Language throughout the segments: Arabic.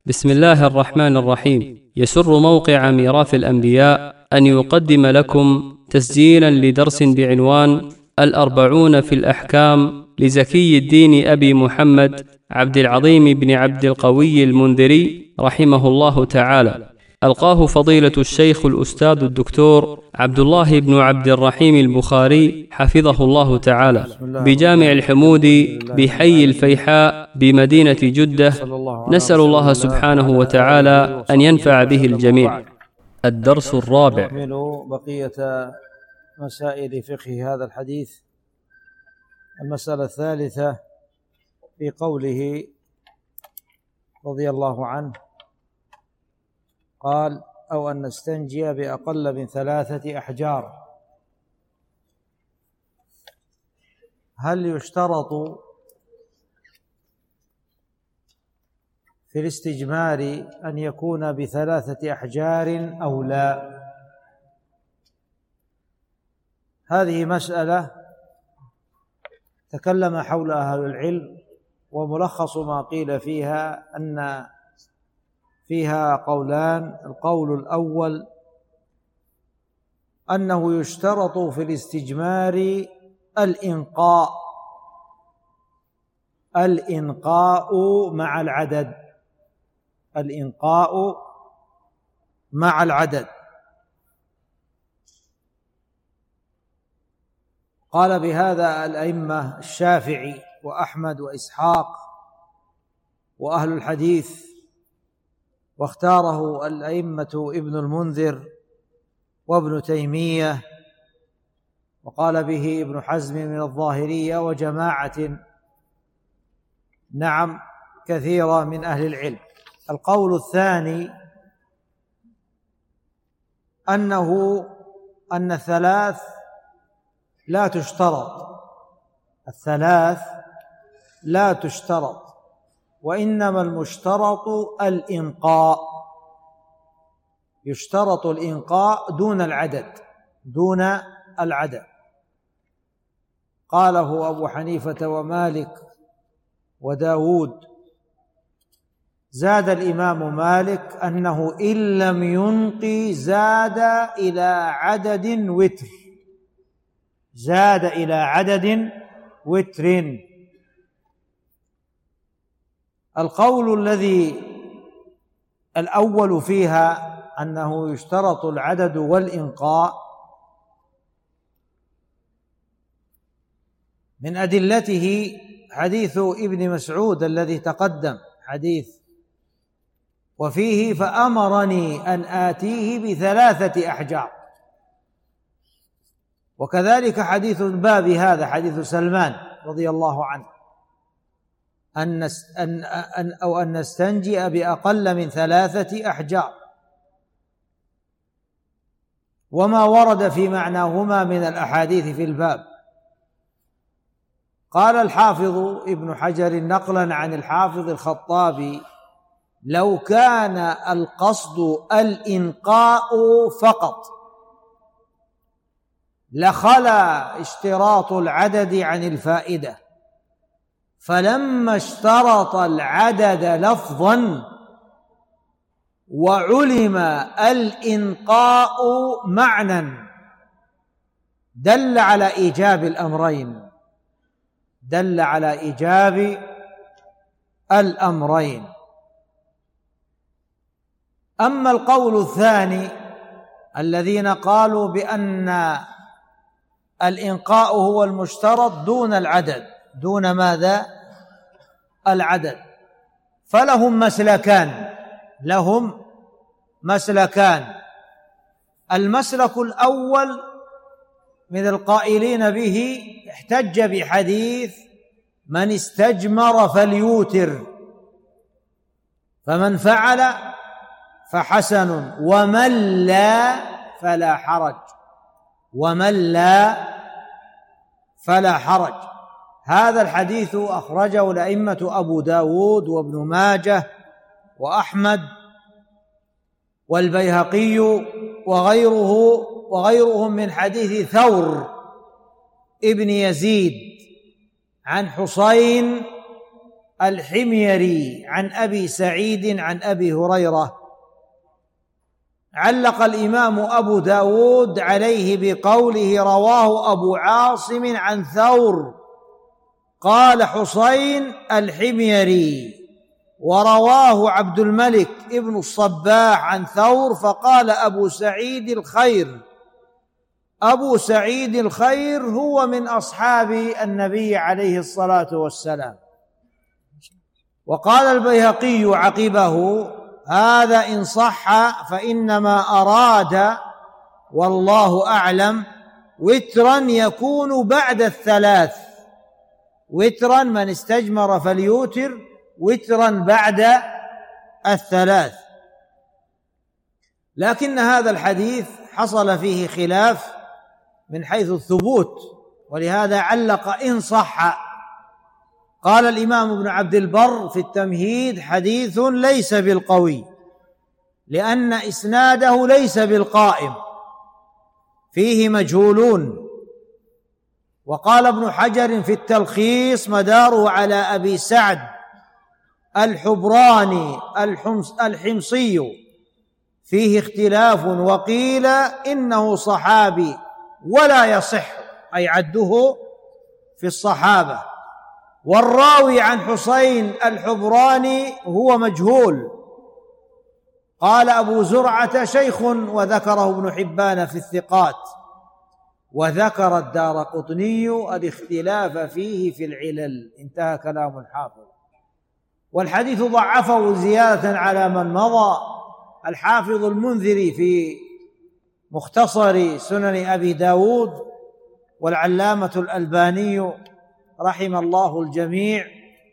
بسم الله الرحمن الرحيم. يسر موقع ميراث الأنبياء أن يقدم لكم تسجيلا لدرس بعنوان 40 في الأحكام لزكي الدين أبي محمد عبد العظيم بن عبد القوي المنذري رحمه الله تعالى. ألقاه فضيلة الشيخ الأستاذ الدكتور عبد الله بن عبد الرحيم البخاري حفظه الله تعالى بجامع الحمودي بحي الفيحاء بمدينة جدة. نسأل الله سبحانه وتعالى أن ينفع به الجميع. الدرس الرابع. نكمل بقية مسائل فقه هذا الحديث. المسألة الثالثة في قوله رضي الله عنه قال: أو أن نستنجي بأقل من 3 أحجار. هل يشترط في الاستجمار أن يكون ب3 أحجار أو لا؟ هذه مسألة تكلم حولها أهل العلم، وملخص ما قيل فيها أن فيها قولان. القول الأول أنه يشترط في الاستجمار الإنقاء مع العدد. الإنقاء مع العدد. قال بهذا الأئمة الشافعي وأحمد وإسحاق وأهل الحديث، واختاره الأئمة ابن المنذر وابن تيمية، وقال به ابن حزم من الظاهرية وجماعة كثيرة من أهل العلم. القول الثاني أن الثلاث لا تشترط، وإنما المشترط الإنقاء. يشترط الإنقاء دون العدد. قاله أبو حنيفة ومالك وداود. زاد الإمام مالك أنه إن لم ينقي زاد إلى عدد وتر. القول الذي الأول فيها أنه يشترط العدد والإنقاء من أدلته حديث ابن مسعود الذي تقدم حديث وفيه: فأمرني أن آتيه ب3 أحجار. وكذلك حديث الباب هذا حديث سلمان رضي الله عنه أن نستنجئ بأقل من 3 أحجار، وما ورد في معناهما من الأحاديث في الباب. قال الحافظ ابن حجر نقلا عن الحافظ الخطابي: لو كان القصد الإنقاء فقط لخلا اشتراط العدد عن الفائدة، فلما اشترط العدد لفظا وعلم الإنقاء معنى دل على إيجاب الأمرين. أما القول الثاني الذين قالوا بأن الإنقاء هو المشترط دون العدد، دون ماذا؟ العدد، فلهم مسلكان. المسلك الأول من القائلين به احتج بحديث: من استجمر فليوتر، فمن فعل فحسن، ومن لا فلا حرج. هذا الحديث أخرجه الأئمة أبو داود وابن ماجه وأحمد والبيهقي وغيرهم من حديث ثور ابن يزيد عن حسين الحميري عن أبي سعيد عن أبي هريرة. علق الإمام أبو داود عليه بقوله: رواه أبو عاصم عن ثور، قال حسين الحميري، ورواه عبد الملك ابن الصباح عن ثور فقال أبو سعيد الخير. أبو سعيد الخير هو من أصحاب النبي عليه الصلاة والسلام. وقال البيهقي عقبه: هذا إن صح فإنما أراد والله أعلم وترا يكون بعد الثلاث، وترا من استجمر فليوتر وترا بعد الثلاث. لكن هذا الحديث حصل فيه خلاف من حيث الثبوت، ولهذا علق إن صح. قال الإمام ابن عبد البر في التمهيد: حديث ليس بالقوي، لأن إسناده ليس بالقائم، فيه مجهولون. وقال ابن حجر في التلخيص: مداره على أبي سعد الحبراني الحمصي، فيه اختلاف، وقيل إنه صحابي ولا يصح، أي عده في الصحابة. والراوي عن حسين الحبراني هو مجهول. قال أبو زرعة: شيخ، وذكره ابن حبان في الثقات، وذكر الدارقطني الاختلاف فيه في العلل. انتهى كلام الحافظ. والحديث ضعفه زيادة على من مضى الحافظ المنذري في مختصر سنن أبي داود، والعلامة الألباني رحم الله الجميع،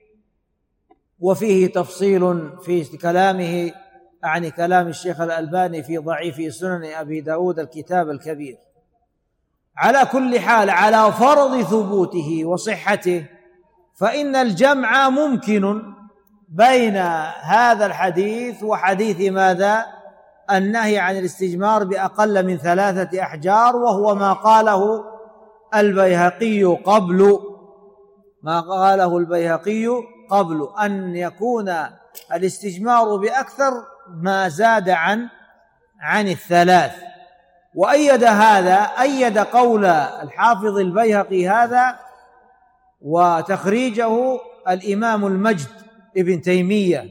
وفيه تفصيل في كلامه، يعني كلام الشيخ الألباني في ضعيف سنن أبي داود الكتاب الكبير. على كل حال، على فرض ثبوته وصحته، فإن الجمع ممكن بين هذا الحديث وحديث ماذا؟ النهي عن الاستجمار بأقل من 3 أحجار، وهو ما قاله البيهقي قبل أن يكون الاستجمار بأكثر ما زاد عن 3. وأيد هذا، أيد قول الحافظ البيهقي هذا وتخريجه الإمام المجد ابن تيمية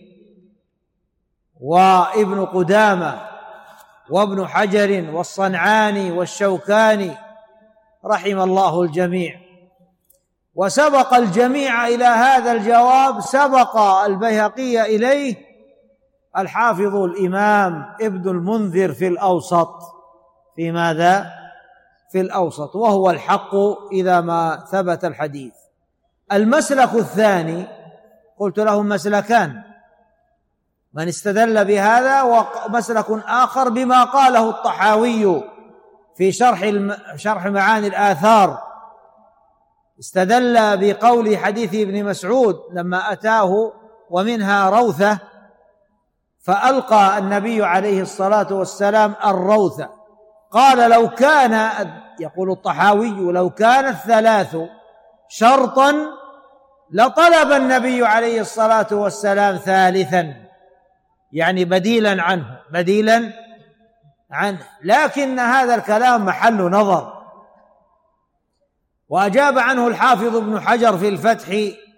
وابن قدامة وابن حجر والصنعاني والشوكاني رحم الله الجميع. وسبق الجميع إلى هذا الجواب، سبق البيهقي إليه الحافظ الإمام ابن المنذر في الأوسط. في ماذا؟ في الأوسط، وهو الحق إذا ما ثبت الحديث. المسلك الثاني، قلت لهم مسلكان: من استدل بهذا، ومسلك آخر بما قاله الطحاوي في شرح معاني الآثار. استدل بقول حديث ابن مسعود لما أتاه ومنها روثة، فألقى النبي عليه الصلاة والسلام الروثة. قال: لو كان، يقول الطحاوي، لو كانت 3 شرطا لطلب النبي عليه الصلاة والسلام 3، يعني بديلا عنه. لكن هذا الكلام محل نظر. وأجاب عنه الحافظ ابن حجر في الفتح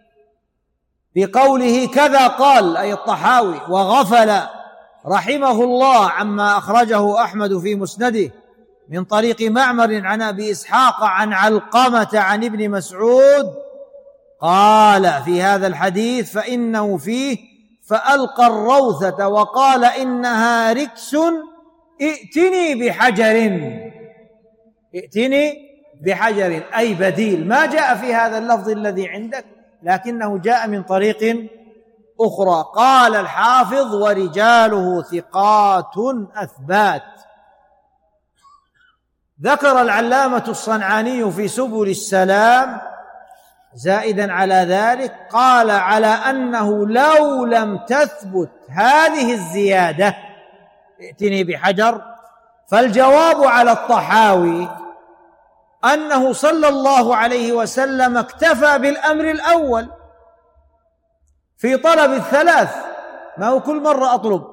بقوله: كذا قال، أي الطحاوي، وغفل رحمه الله عما أخرجه أحمد في مسنده من طريق معمر عن أبي إسحاق عن علقمة عن ابن مسعود قال في هذا الحديث: فإنه فيه فألقى الروثة وقال: إنها ركس، ائتني بحجر، أي بديل. ما جاء في هذا اللفظ الذي عندك، لكنه جاء من طريق أخرى. قال الحافظ: ورجاله ثقات أثبات. ذكر العلامة الصنعاني في سبل السلام زائدا على ذلك، قال: على أنه لو لم تثبت هذه الزيادة، ائتني بحجر، فالجواب على الطحاوي أنه صلى الله عليه وسلم اكتفى بالأمر الأول، في طلب الثلاث، ما هو كل مرة أطلب.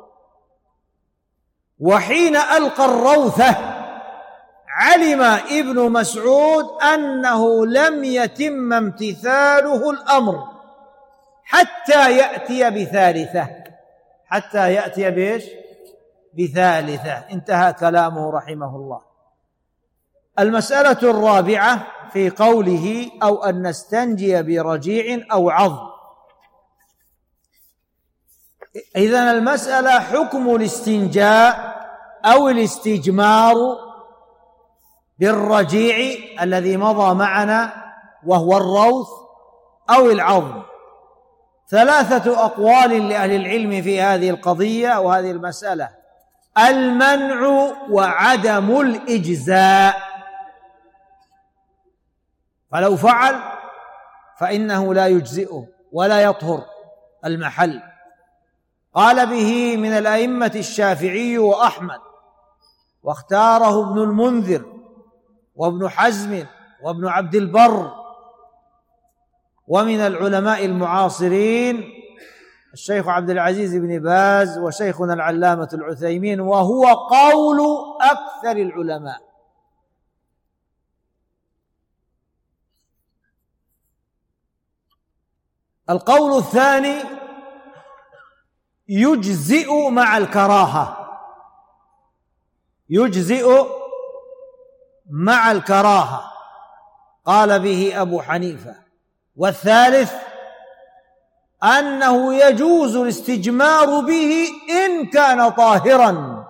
وحين ألقى الروثة علم ابن مسعود أنه لم يتم امتثاله الأمر حتى يأتي بثالثة، حتى يأتي بإيش؟ بثالثة. انتهى كلامه رحمه الله. المسألة الرابعة في قوله أو أن نستنجي برجيع أو عظم. إذن المسألة حكم الاستنجاء أو الاستجمار بالرجيع الذي مضى معنا وهو الروث أو العظم. ثلاثة أقوال لأهل العلم في هذه القضية وهذه المسألة: المنع وعدم الإجزاء، فلو فعل فإنه لا يجزئه ولا يطهر المحل. قال به من الأئمة الشافعي وأحمد، واختاره ابن المنذر وابن حزم وابن عبد البر، ومن العلماء المعاصرين الشيخ عبد العزيز بن باز وشيخنا العلامة العثيمين، وهو قول أكثر العلماء. القول الثاني: يجزئ مع الكراهة، يجزئ مع الكراهة، قال به أبو حنيفة. والثالث أنه يجوز الاستجمار به إن كان طاهرا،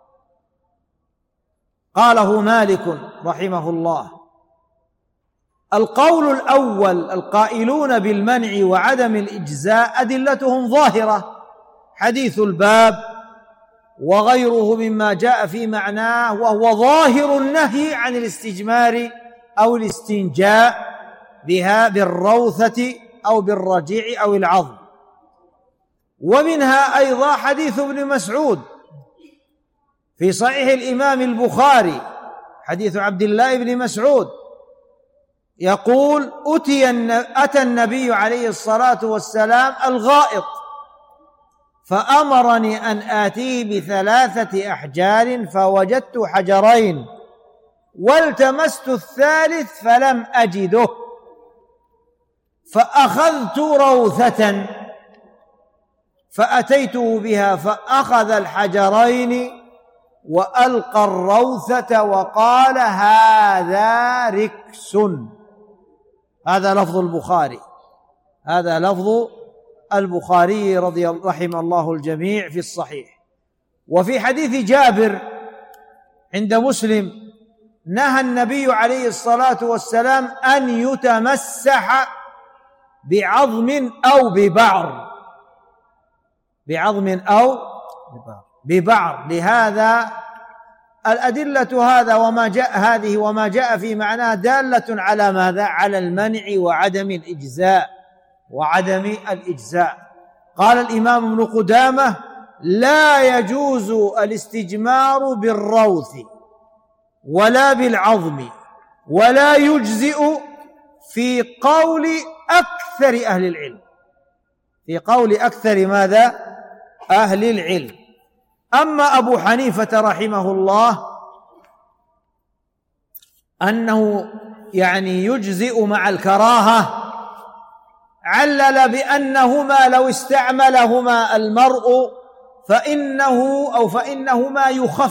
قاله مالك رحمه الله. القول الأول القائلون بالمنع وعدم الإجزاء أدلتهم ظاهرة، حديث الباب وغيره مما جاء في معناه، وهو ظاهر النهي عن الاستجمار أو الاستنجاء بها بالروثة أو بالرجيع أو العظم. ومنها أيضا حديث ابن مسعود في صحيح الإمام البخاري، حديث عبد الله بن مسعود يقول: أتى النبي عليه الصلاة والسلام الغائط فأمرني أن آتيه بثلاثة أحجار فوجدت حجرين والتمست الثالث فلم أجده، فأخذت روثة فأتيته بها فأخذ الحجرين وألقى الروثة وقال: هذا ركس. هذا لفظ البخاري، هذا لفظ البخاري رحمه الله الجميع في الصحيح. وفي حديث جابر عند مسلم: نهى النبي عليه الصلاة والسلام أن يتمسح بعظم أو ببعر، بعظم أو ببعر. لهذا الأدلة هذا وما جاء هذه وما جاء في معناه دالة على ماذا؟ على المنع وعدم الإجزاء، وعدم الإجزاء. قال الإمام ابن قدامة: لا يجوز الاستجمار بالروث ولا بالعظم ولا يجزئ في قول أكثر أهل العلم، في قول أكثر ماذا؟ أهل العلم. أما أبو حنيفة رحمه الله أنه يجزئ مع الكراهة، علل بأنهما لو استعملهما المرء فإنهما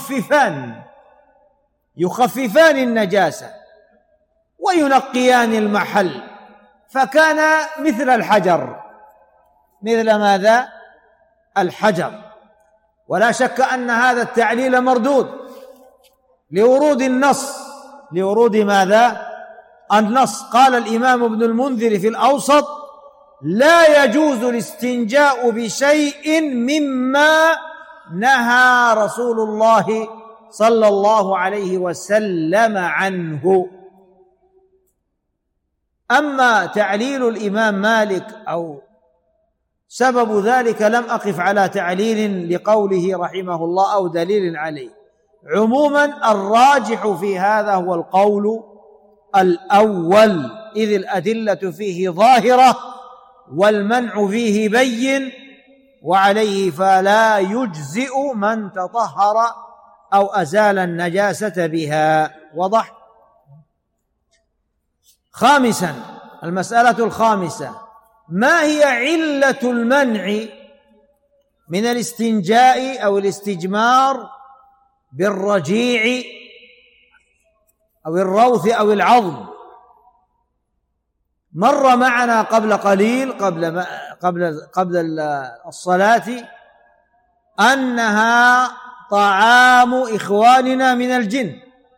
يخففان النجاسة وينقيان المحل، فكان مثل الحجر، مثل ماذا؟ الحجر. ولا شك أن هذا التعليل مردود لورود النص، لورود ماذا؟ النص. قال الإمام ابن المنذر في الأوسط: لا يجوز الاستنجاء بشيء مما نهى رسول الله صلى الله عليه وسلم عنه. أما تعليل الإمام مالك أو سبب ذلك لم أقف على تعليل لقوله رحمه الله أو دليل عليه. عموما الراجح في هذا هو القول الأول، إذ الأدلة فيه ظاهرة والمنع فيه بين، وعليه فلا يجزئ من تطهر أو أزال النجاسة بها. وضح. خامسا، المسألة الخامسة: ما هي علة المنع من الاستنجاء أو الاستجمار بالرجيع أو الروث أو العظم؟ مر معنا قبل قليل قبل الصلاة أنها طعام إخواننا من الجن،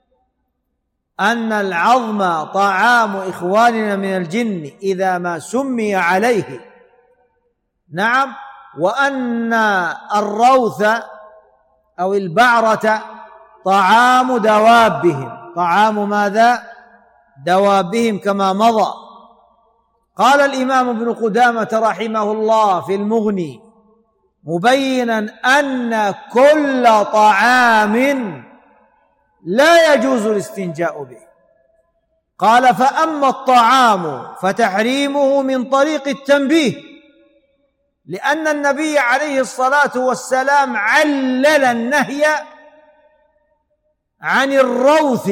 أن العظم طعام إخواننا من الجن إذا ما سمي عليه. نعم. وأن الروث أو البعرة طعام دوابهم. طعام ماذا؟ دوابهم، كما مضى. قال الإمام ابن قدامة رحمه الله في المغني مبينا أن كل طعام لا يجوز الاستنجاء به. قال: فأما الطعام فتحريمه من طريق التنبيه، لأن النبي عليه الصلاة والسلام علل النهي عن الروث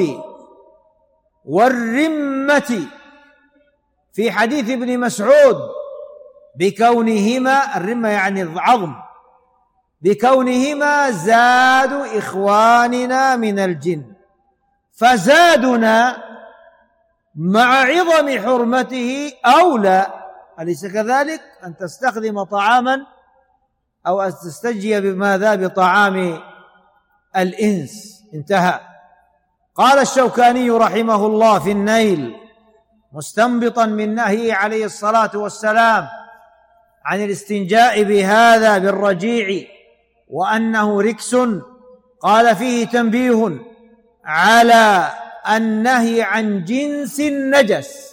والرمة في حديث ابن مسعود بكونهما، الرمة يعني العظم، بكونهما زاد إخواننا من الجن، فزادنا مع عظم حرمته أولى. أليس كذلك؟ أن تستخدم طعاما أو أن تستجي بماذا؟ بطعام الإنس. انتهى. قال الشوكاني رحمه الله في النيل مستنبطا من نهيه عليه الصلاة والسلام عن الاستنجاء بهذا بالرجيع وأنه ركس، قال: فيه تنبيه على النهي عن جنس النجس،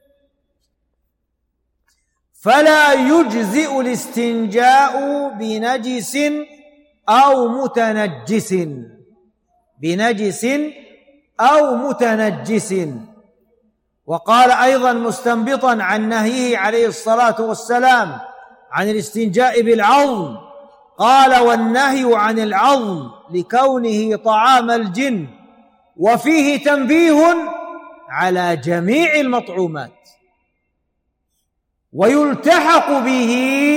فلا يجزئ الاستنجاء بنجس أو متنجس، بنجس أو متنجس. وقال أيضا مستنبطا عن نهيه عليه الصلاة والسلام عن الاستنجاء بالعظم، قال: والنهي عن العظم لكونه طعام الجن، وفيه تنبيه على جميع المطعومات، ويلتحق به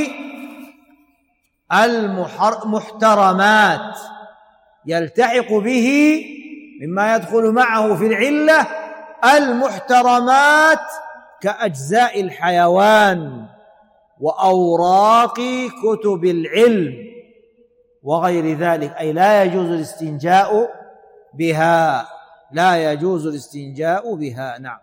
المحترمات، يلتحق به مما يدخل معه في العلة المحترمات كأجزاء الحيوان وأوراق كتب العلم وغير ذلك، أي لا يجوز الاستنجاء بها، لا يجوز الاستنجاء بها. نعم.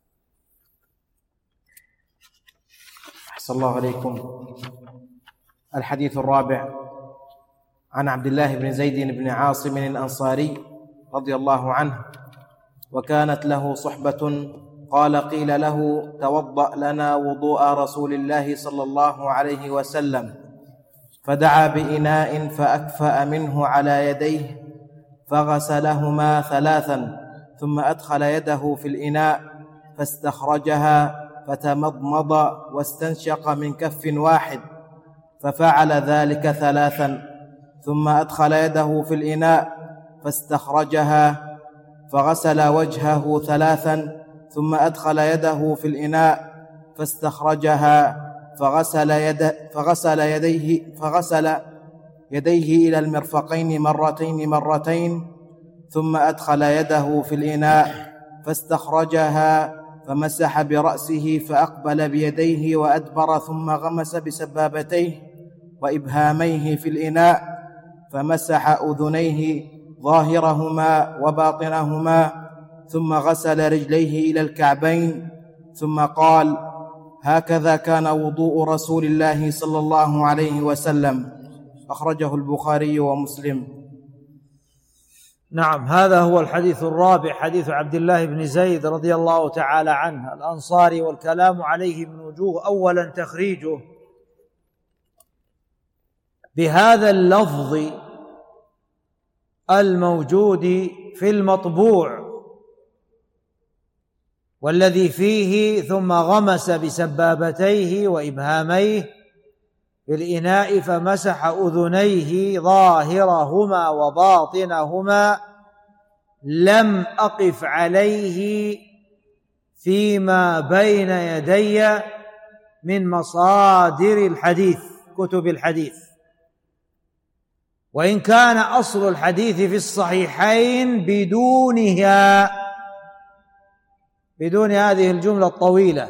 أحسن الله عليكم. الحديث الرابع: عن عبد الله بن زيد بن عاصم الأنصاري رضي الله عنه، وكانت له صحبة، قال: قيل له: توضأ لنا وضوء رسول الله صلى الله عليه وسلم، فدعا بإناء فأكفأ منه على يديه فغسلهما ثلاثا، ثم أدخل يده في الإناء فاستخرجها فتمضمض واستنشق من كف واحد، ففعل ذلك ثلاثا، ثم أدخل يده في الإناء فاستخرجها فغسل وجهه ثلاثا، ثم أدخل يده في الإناء فاستخرجها فغسل يديه إلى المرفقين مرتين، ثم أدخل يده في الإناء فاستخرجها فمسح برأسه فأقبل بيديه وأدبر، ثم غمس بسبابتيه وإبهاميه في الإناء فمسح أذنيه ظاهرهما وباطنهما، ثم غسل رجليه إلى الكعبين، ثم قال: هكذا كان وضوء رسول الله صلى الله عليه وسلم. أخرجه البخاري ومسلم. نعم. هذا هو الحديث الرابع، حديث عبد الله بن زيد رضي الله تعالى عنه الأنصاري، والكلام عليه من وجوه. أولا تخريجه بهذا اللفظ الموجود في المطبوع، والذي فيه ثم غمس بسبابتيه وإبهاميه في الإناء فمسح أذنيه ظاهرهما وباطنهما لم أقف عليه فيما بين يدي من مصادر الحديث كتب الحديث، وإن كان أصل الحديث في الصحيحين بدون هذه الجملة الطويلة،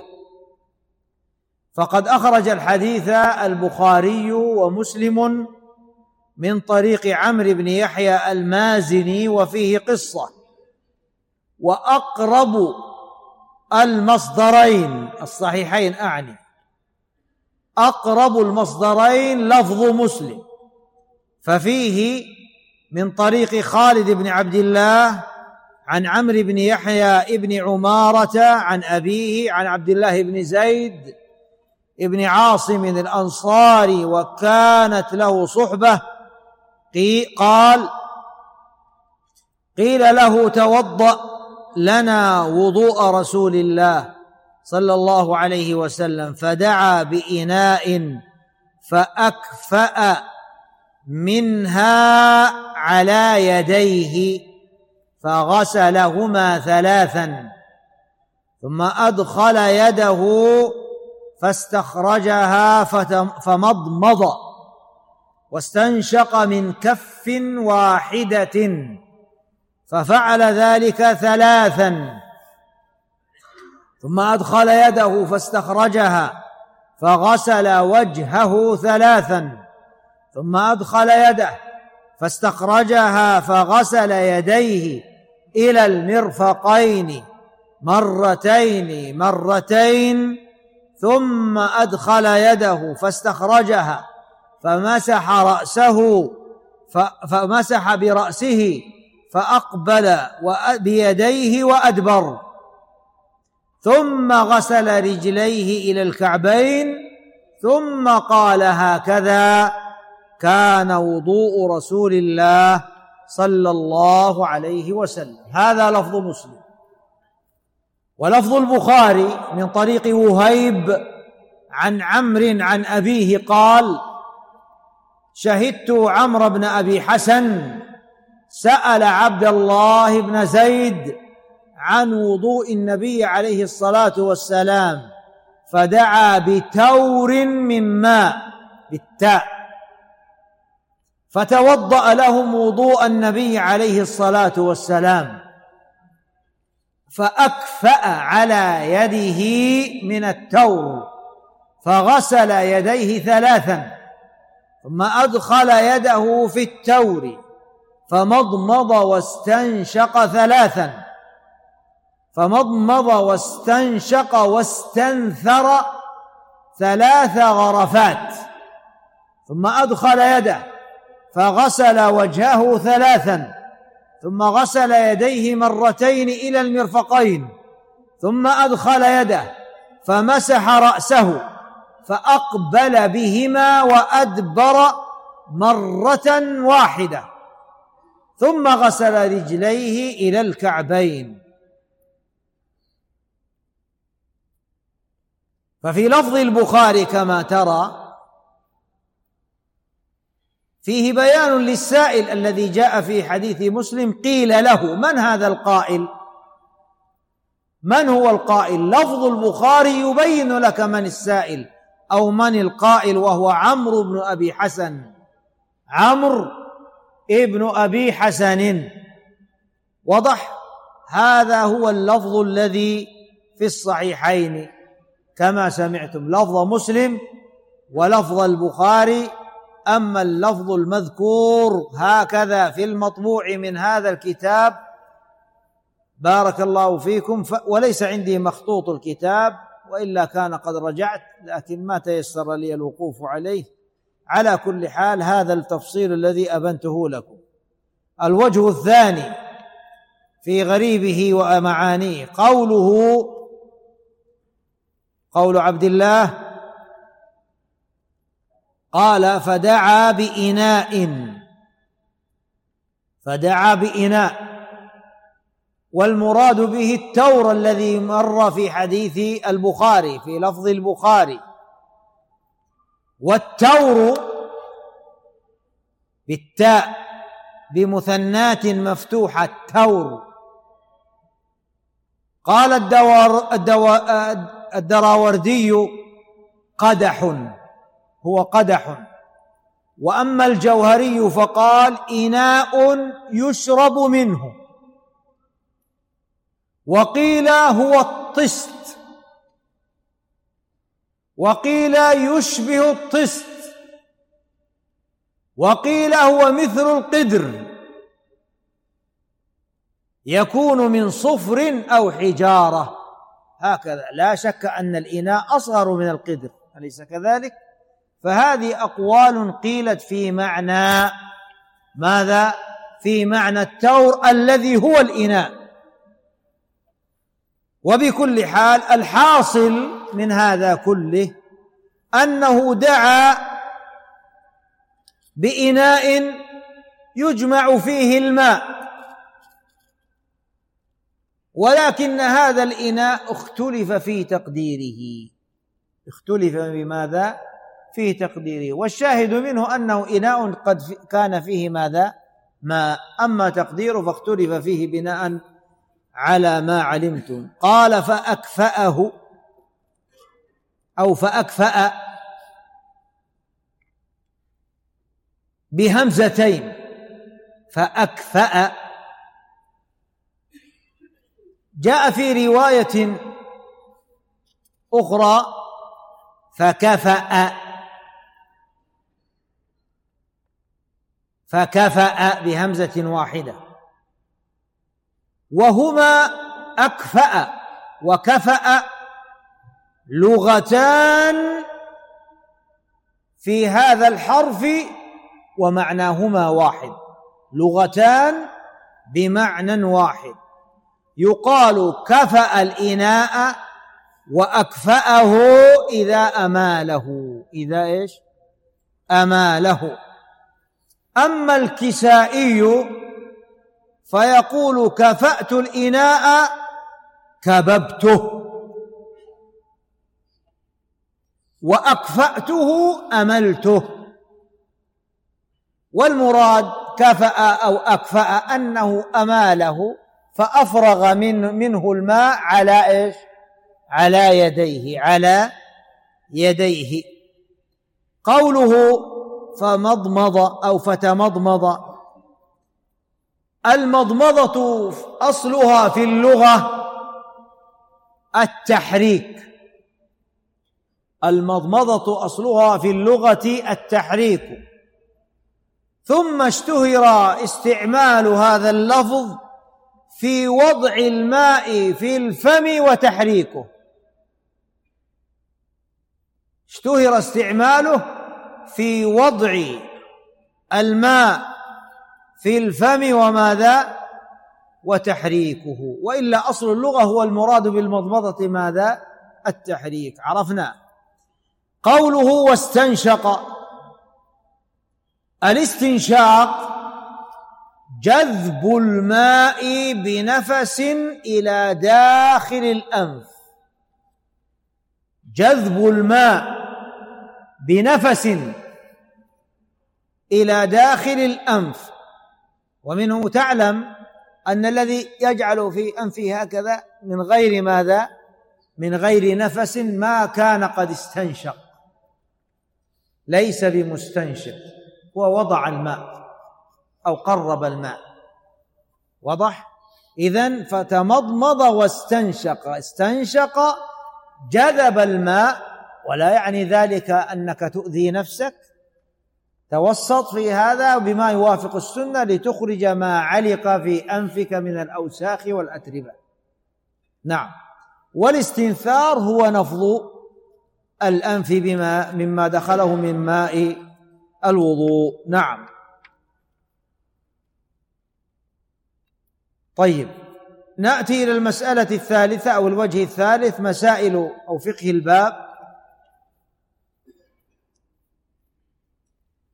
فقد أخرج الحديث البخاري ومسلم من طريق عمرو بن يحيى المازني وفيه قصة، وأقرب المصدرين الصحيحين أقرب المصدرين لفظ مسلم، ففيه من طريق خالد بن عبد الله عن عمرو بن يحيى بن عمارة عن أبيه عن عبد الله بن زيد ابن عاصم الأنصاري وكانت له صحبة، قال: قيل له: توضأ لنا وضوء رسول الله صلى الله عليه وسلم، فدعا بإناء فأكفأ منها على يديه فغسلهما 3 ثم أدخل يده فاستخرجها فمضمض واستنشق من كف واحدة ففعل ذلك 3 ثم أدخل يده فاستخرجها فغسل وجهه 3 ثم أدخل يده فاستخرجها فغسل يديه إلى المرفقين مرتين ثم أدخل يده فاستخرجها فمسح برأسه فأقبل بيديه وأدبر، ثم غسل رجليه إلى الكعبين ثم قال: هكذا كان وضوء رسول الله صلى الله عليه وسلم. هذا لفظ مسلم. ولفظ البخاري من طريق وهيب عن عمرو عن أبيه قال: شهدت عمرو بن أبي حسن سأل عبد الله بن زيد عن وضوء النبي عليه الصلاة والسلام فدعا بتور من ماء بالتاء فتوضأ لهم وضوء النبي عليه الصلاة والسلام، فأكفأ على يده من التور فغسل يديه 3 ثم أدخل يده في التور فمضمض واستنشق 3 فمضمض واستنشق واستنثر 3 غرفات ثم أدخل يده فغسل وجهه 3 ثم غسل يديه مرتين إلى المرفقين ثم أدخل يده فمسح رأسه فأقبل بهما وأدبر مرة واحدة ثم غسل رجليه إلى الكعبين. ففي لفظ البخاري كما ترى فيه بيان للسائل الذي جاء في حديث مسلم قيل له: من هذا القائل؟ من هو القائل؟ لفظ البخاري يبين لك من السائل أو من القائل، وهو عمرو بن أبي حسن، عمرو ابن أبي حسن. وضح؟ هذا هو اللفظ الذي في الصحيحين كما سمعتم، لفظ مسلم ولفظ البخاري. أما اللفظ المذكور هكذا في المطبوع من هذا الكتاب بارك الله فيكم، وليس عندي مخطوط الكتاب وإلا كان قد رجعت، لكن ما تيسر لي الوقوف عليه. على كل حال هذا التفصيل الذي أبنته لكم. الوجه الثاني في غريبه ومعانيه قول عبد الله قال: فدعا بإناء. والمراد به التور الذي مر في حديث البخاري في لفظ البخاري. والتور بالتاء بمثنات مفتوحة التور. قال الدراوردي قدح، هو قدح. وأما الجوهري فقال إناء يشرب منه. وقيل هو الطست، وقيل يشبه الطست، وقيل هو مثل القدر يكون من صفر أو حجارة، هكذا. لا شك أن الإناء أصغر من القدر، أليس كذلك؟ فهذه أقوال قيلت في معنى ماذا؟ في معنى التور الذي هو الإناء. وبكل حال الحاصل من هذا كله أنه دعا بإناء يجمع فيه الماء، ولكن هذا الإناء اختلف في تقديره، اختلف بماذا؟ في تقديره. والشاهد منه أنه إناء قد كان فيه ماذا؟ ماء. أما تقديره فاختلف فيه بناء على ما علمتم. قال فأكفأه أو فأكفأ بهمزتين، فأكفأ. جاء في رواية أخرى فكفأ، فكفأ بهمزة واحدة، وهما أكفأ وكفأ لغتان في هذا الحرف ومعناهما واحد، لغتان بمعنى واحد. يقال كفأ الإناء وأكفأه إذا أماله، إذا إيش؟ أماله. أما الكسائي فيقول كفأت الإناء كببته، وأكفأته أملته. والمراد كفأ أو أكفأ أنه أماله فأفرغ منه الماء على إيش؟ على يديه، على يديه. قوله فمضمض أو فتمضمض، المضمضة أصلها في اللغة التحريك، المضمضة أصلها في اللغة التحريك، ثم اشتهر استعمال هذا اللفظ في وضع الماء في الفم وتحريكه، اشتهر استعماله في وضع الماء في الفم وماذا؟ وتحريكه. وإلا أصل اللغة هو المراد بالمضمضة ماذا؟ التحريك، عرفنا. قوله واستنشق، الاستنشاق جذب الماء بنفس إلى داخل الأنف، جذب الماء بنفس إلى داخل الأنف. ومنه تعلم أن الذي يجعل في أنفه هكذا من غير ماذا؟ من غير نفس ما كان قد استنشق، ليس بمستنشق، هو وضع الماء أو قرب الماء، وضح؟ إذن فتمضمض واستنشق، استنشق جذب الماء، ولا يعني ذلك أنك تؤذي نفسك، توسط في هذا بما يوافق السنة لتخرج ما علق في أنفك من الأوساخ والأتربة. نعم. والاستنثار هو نفض الأنف مما دخله من ماء الوضوء. نعم. طيب، نأتي إلى المسألة الثالثة أو الوجه الثالث، مسائل أو فقه الباب.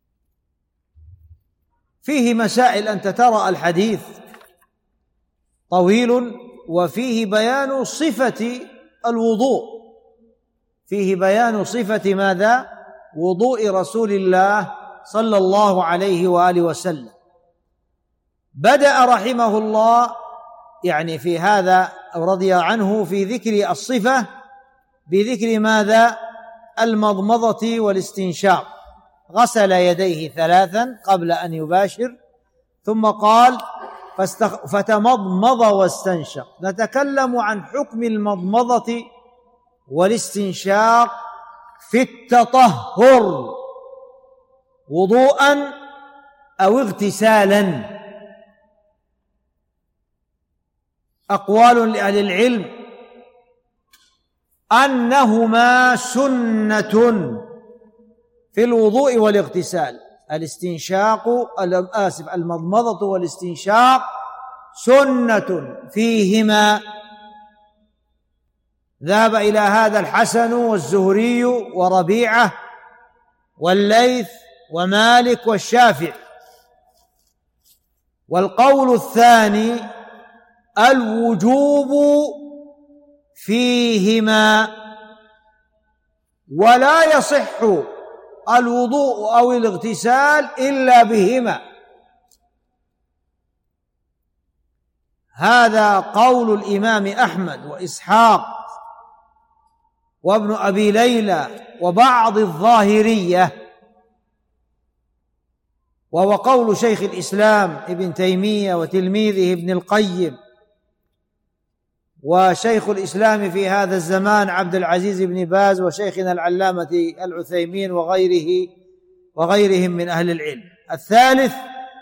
فيه مسائل أنت ترى الحديث طويل وفيه بيان صفة الوضوء، فيه بيان صفة ماذا؟ وضوء رسول الله صلى الله عليه وآله وسلم. بدأ رحمه الله يعني في هذا رضي عنه في ذكر الصفة بذكر ماذا؟ المضمضة والاستنشاق. غسل يديه 3 قبل أن يباشر، ثم قال فتمضمض واستنشق. نتكلم عن حكم المضمضة والاستنشاق في التطهر وضوءا أو اغتسالا. أقوال لأهل العلم أنهما سنة في الوضوء والاغتسال. المضمضة والاستنشاق سنة فيهما. ذهب إلى هذا الحسن والزهري وربيعة والليث ومالك والشافعي. والقول الثاني الوجوب فيهما، ولا يصح الوضوء أو الاغتسال إلا بهما. هذا قول الإمام أحمد وإسحاق وابن أبي ليلى وبعض الظاهرية، وهو قول شيخ الإسلام ابن تيمية وتلميذه ابن القيم وشيخ الإسلام في هذا الزمان عبد العزيز بن باز وشيخنا العلامة العثيمين وغيرهم من أهل العلم. الثالث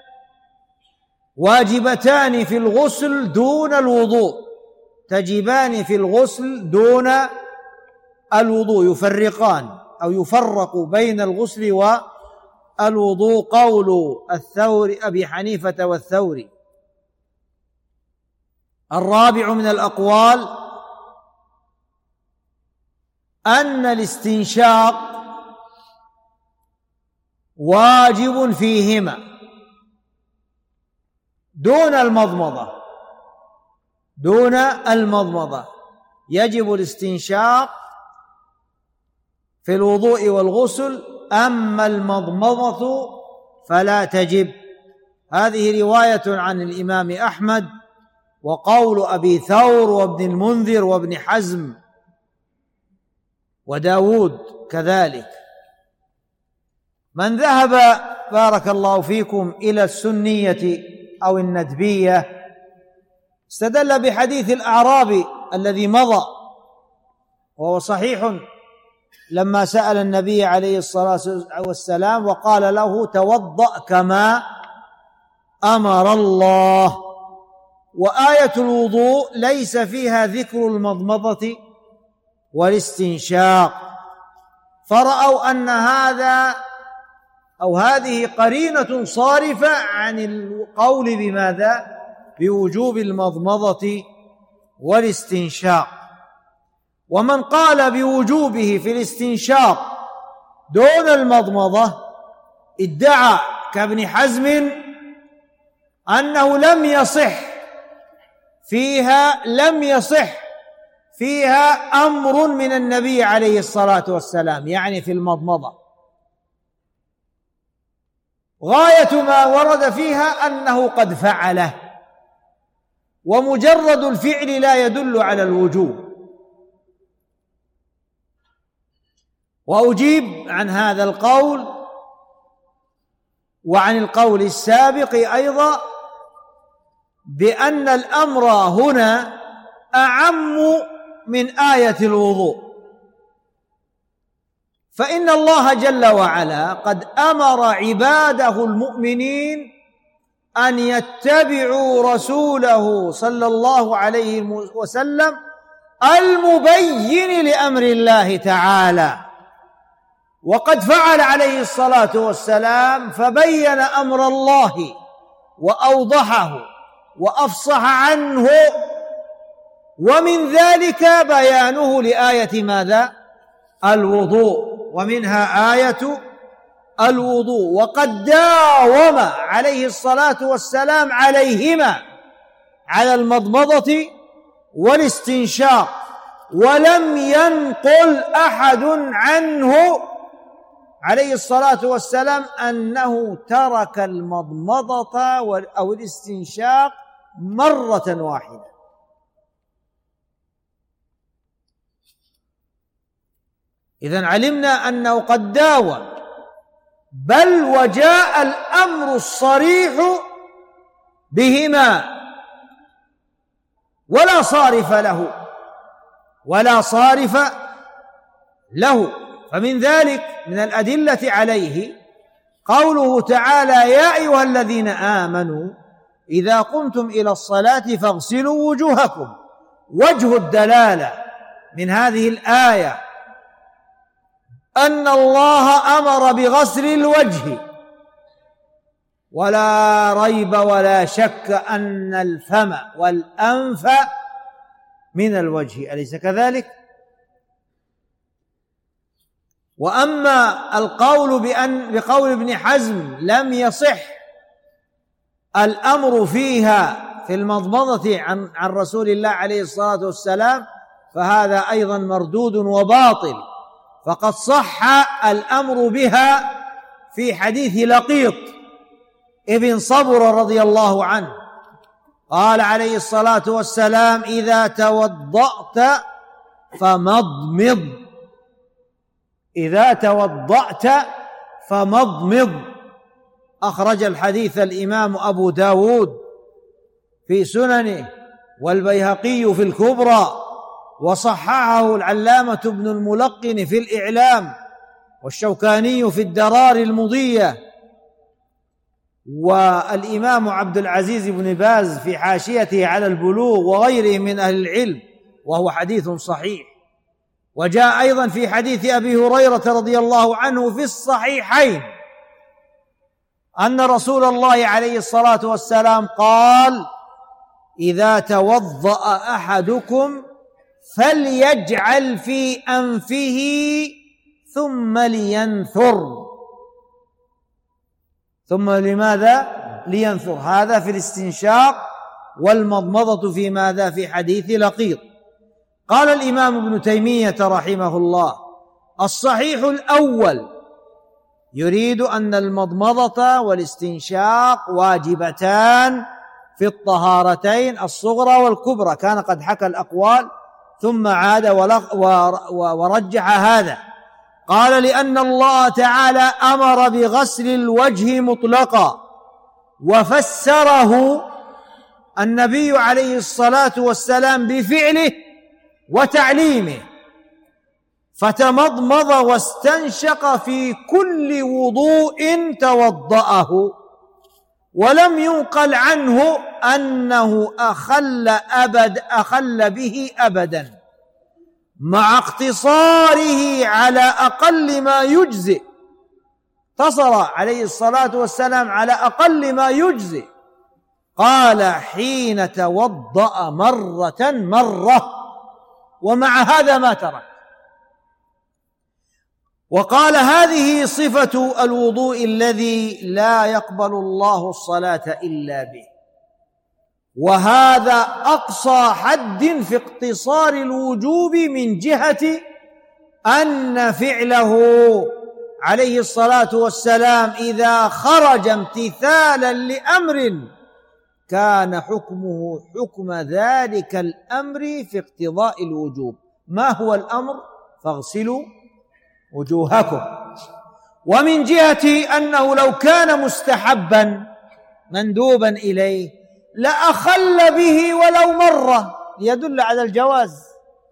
واجبتان في الغسل دون الوضوء، تجبان في الغسل دون الوضوء، يفرقان أو يفرق بين الغسل والوضوء. قول الثوري أبي حنيفة والثوري. الرابع من الأقوال أن الاستنشاق واجب فيهما دون المضمضة. يجب الاستنشاق في الوضوء والغسل، أما المضمضة فلا تجب. هذه رواية عن الإمام أحمد وقول أبي ثور وابن المنذر وابن حزم وداود كذلك. من ذهب بارك الله فيكم إلى السنية أو الندبية استدل بحديث الأعرابي الذي مضى، وهو صحيح، لما سأل النبي عليه الصلاة والسلام وقال له توضأ كما أمر الله. وآية الوضوء ليس فيها ذكر المضمضة والاستنشاق، فرأوا أن هذا أو هذه قرينة صارفة عن القول بماذا؟ بوجوب المضمضة والاستنشاق. ومن قال بوجوبه في الاستنشاق دون المضمضة ادعى كابن حزم أنه لم يصح فيها أمر من النبي عليه الصلاة والسلام، يعني في المضمضة غاية ما ورد فيها أنه قد فعله، ومجرد الفعل لا يدل على الوجوب. وأجيب عن هذا القول وعن القول السابق أيضا بأن الأمر هنا أعم من آية الوضوء، فإن الله جل وعلا قد أمر عباده المؤمنين أن يتبعوا رسوله صلى الله عليه وسلم المبين لأمر الله تعالى، وقد فعل عليه الصلاة والسلام فبين أمر الله وأوضحه وأفصح عنه، ومن ذلك بيانه لآية ماذا؟ الوضوء، ومنها آية الوضوء. وقد داوم عليه الصلاة والسلام على المضمضة والاستنشاق، ولم ينقل أحد عنه عليه الصلاة والسلام أنه ترك المضمضة أو الاستنشاق مرة واحدة. إذن علمنا أنه قد داوم، بل وجاء الأمر الصريح بهما ولا صارف له. فمن ذلك من الأدلة عليه قوله تعالى: يا أيها الذين آمنوا إذا قمتم إلى الصلاة فاغسلوا وجوهكم. وجه الدلالة من هذه الآية أن الله أمر بغسل الوجه، ولا ريب ولا شك أن الفم والأنف من الوجه، أليس كذلك؟ وأما القول بقول ابن حزم لم يصح الأمر فيها في المضمضة عن رسول الله عليه الصلاة والسلام، فهذا أيضا مردود وباطل، فقد صح الأمر بها في حديث لقيط ابن صبر رضي الله عنه، قال عليه الصلاة والسلام: إذا توضأت فمضمض، إذا توضأت فمضمض. أخرج الحديث الإمام أبو داود في سننه، والبيهقي في الكبرى، وصححه العلامة ابن الملقن في الإعلام، والشوكاني في الدرار المضية، والإمام عبد العزيز بن باز في حاشيته على البلوغ، وغيره من أهل العلم، وهو حديث صحيح. وجاء أيضا في حديث أبي هريرة رضي الله عنه في الصحيحين أن رسول الله عليه الصلاة والسلام قال: إذا توضأ أحدكم فليجعل في أنفه ثم لينثر. ثم لماذا لينثر؟ هذا في الاستنشاق، والمضمضة في ماذا؟ في حديث لقيط. قال الإمام ابن تيمية رحمه الله: الصحيح الأول يريد أن المضمضة والاستنشاق واجبتان في الطهارتين الصغرى والكبرى. كان قد حكى الأقوال ثم عاد ورجح هذا. قال: لأن الله تعالى أمر بغسل الوجه مطلقا، وفسره النبي عليه الصلاة والسلام بفعله وتعليمه، فتمضمض واستنشق في كل وضوء توضأه، ولم ينقل عنه أنه أخل به أبدا، مع اقتصاره على أقل ما يجزئ. اقتصر عليه الصلاة والسلام على أقل ما يجزئ، قال: حين توضأ مرة، ومع هذا ما ترك. وقال: هذه صفة الوضوء الذي لا يقبل الله الصلاة إلا به. وهذا أقصى حد في اقتصار الوجوب، من جهة أن فعله عليه الصلاة والسلام إذا خرج امتثالا لأمر كان حكمه حكم ذلك الأمر في اقتضاء الوجوب. ما هو الأمر؟ فاغسلوا وجوهكم. ومن جهة أنه لو كان مستحبا مندوبا إليه لأخل به ولو مرة، ليدل على الجواز.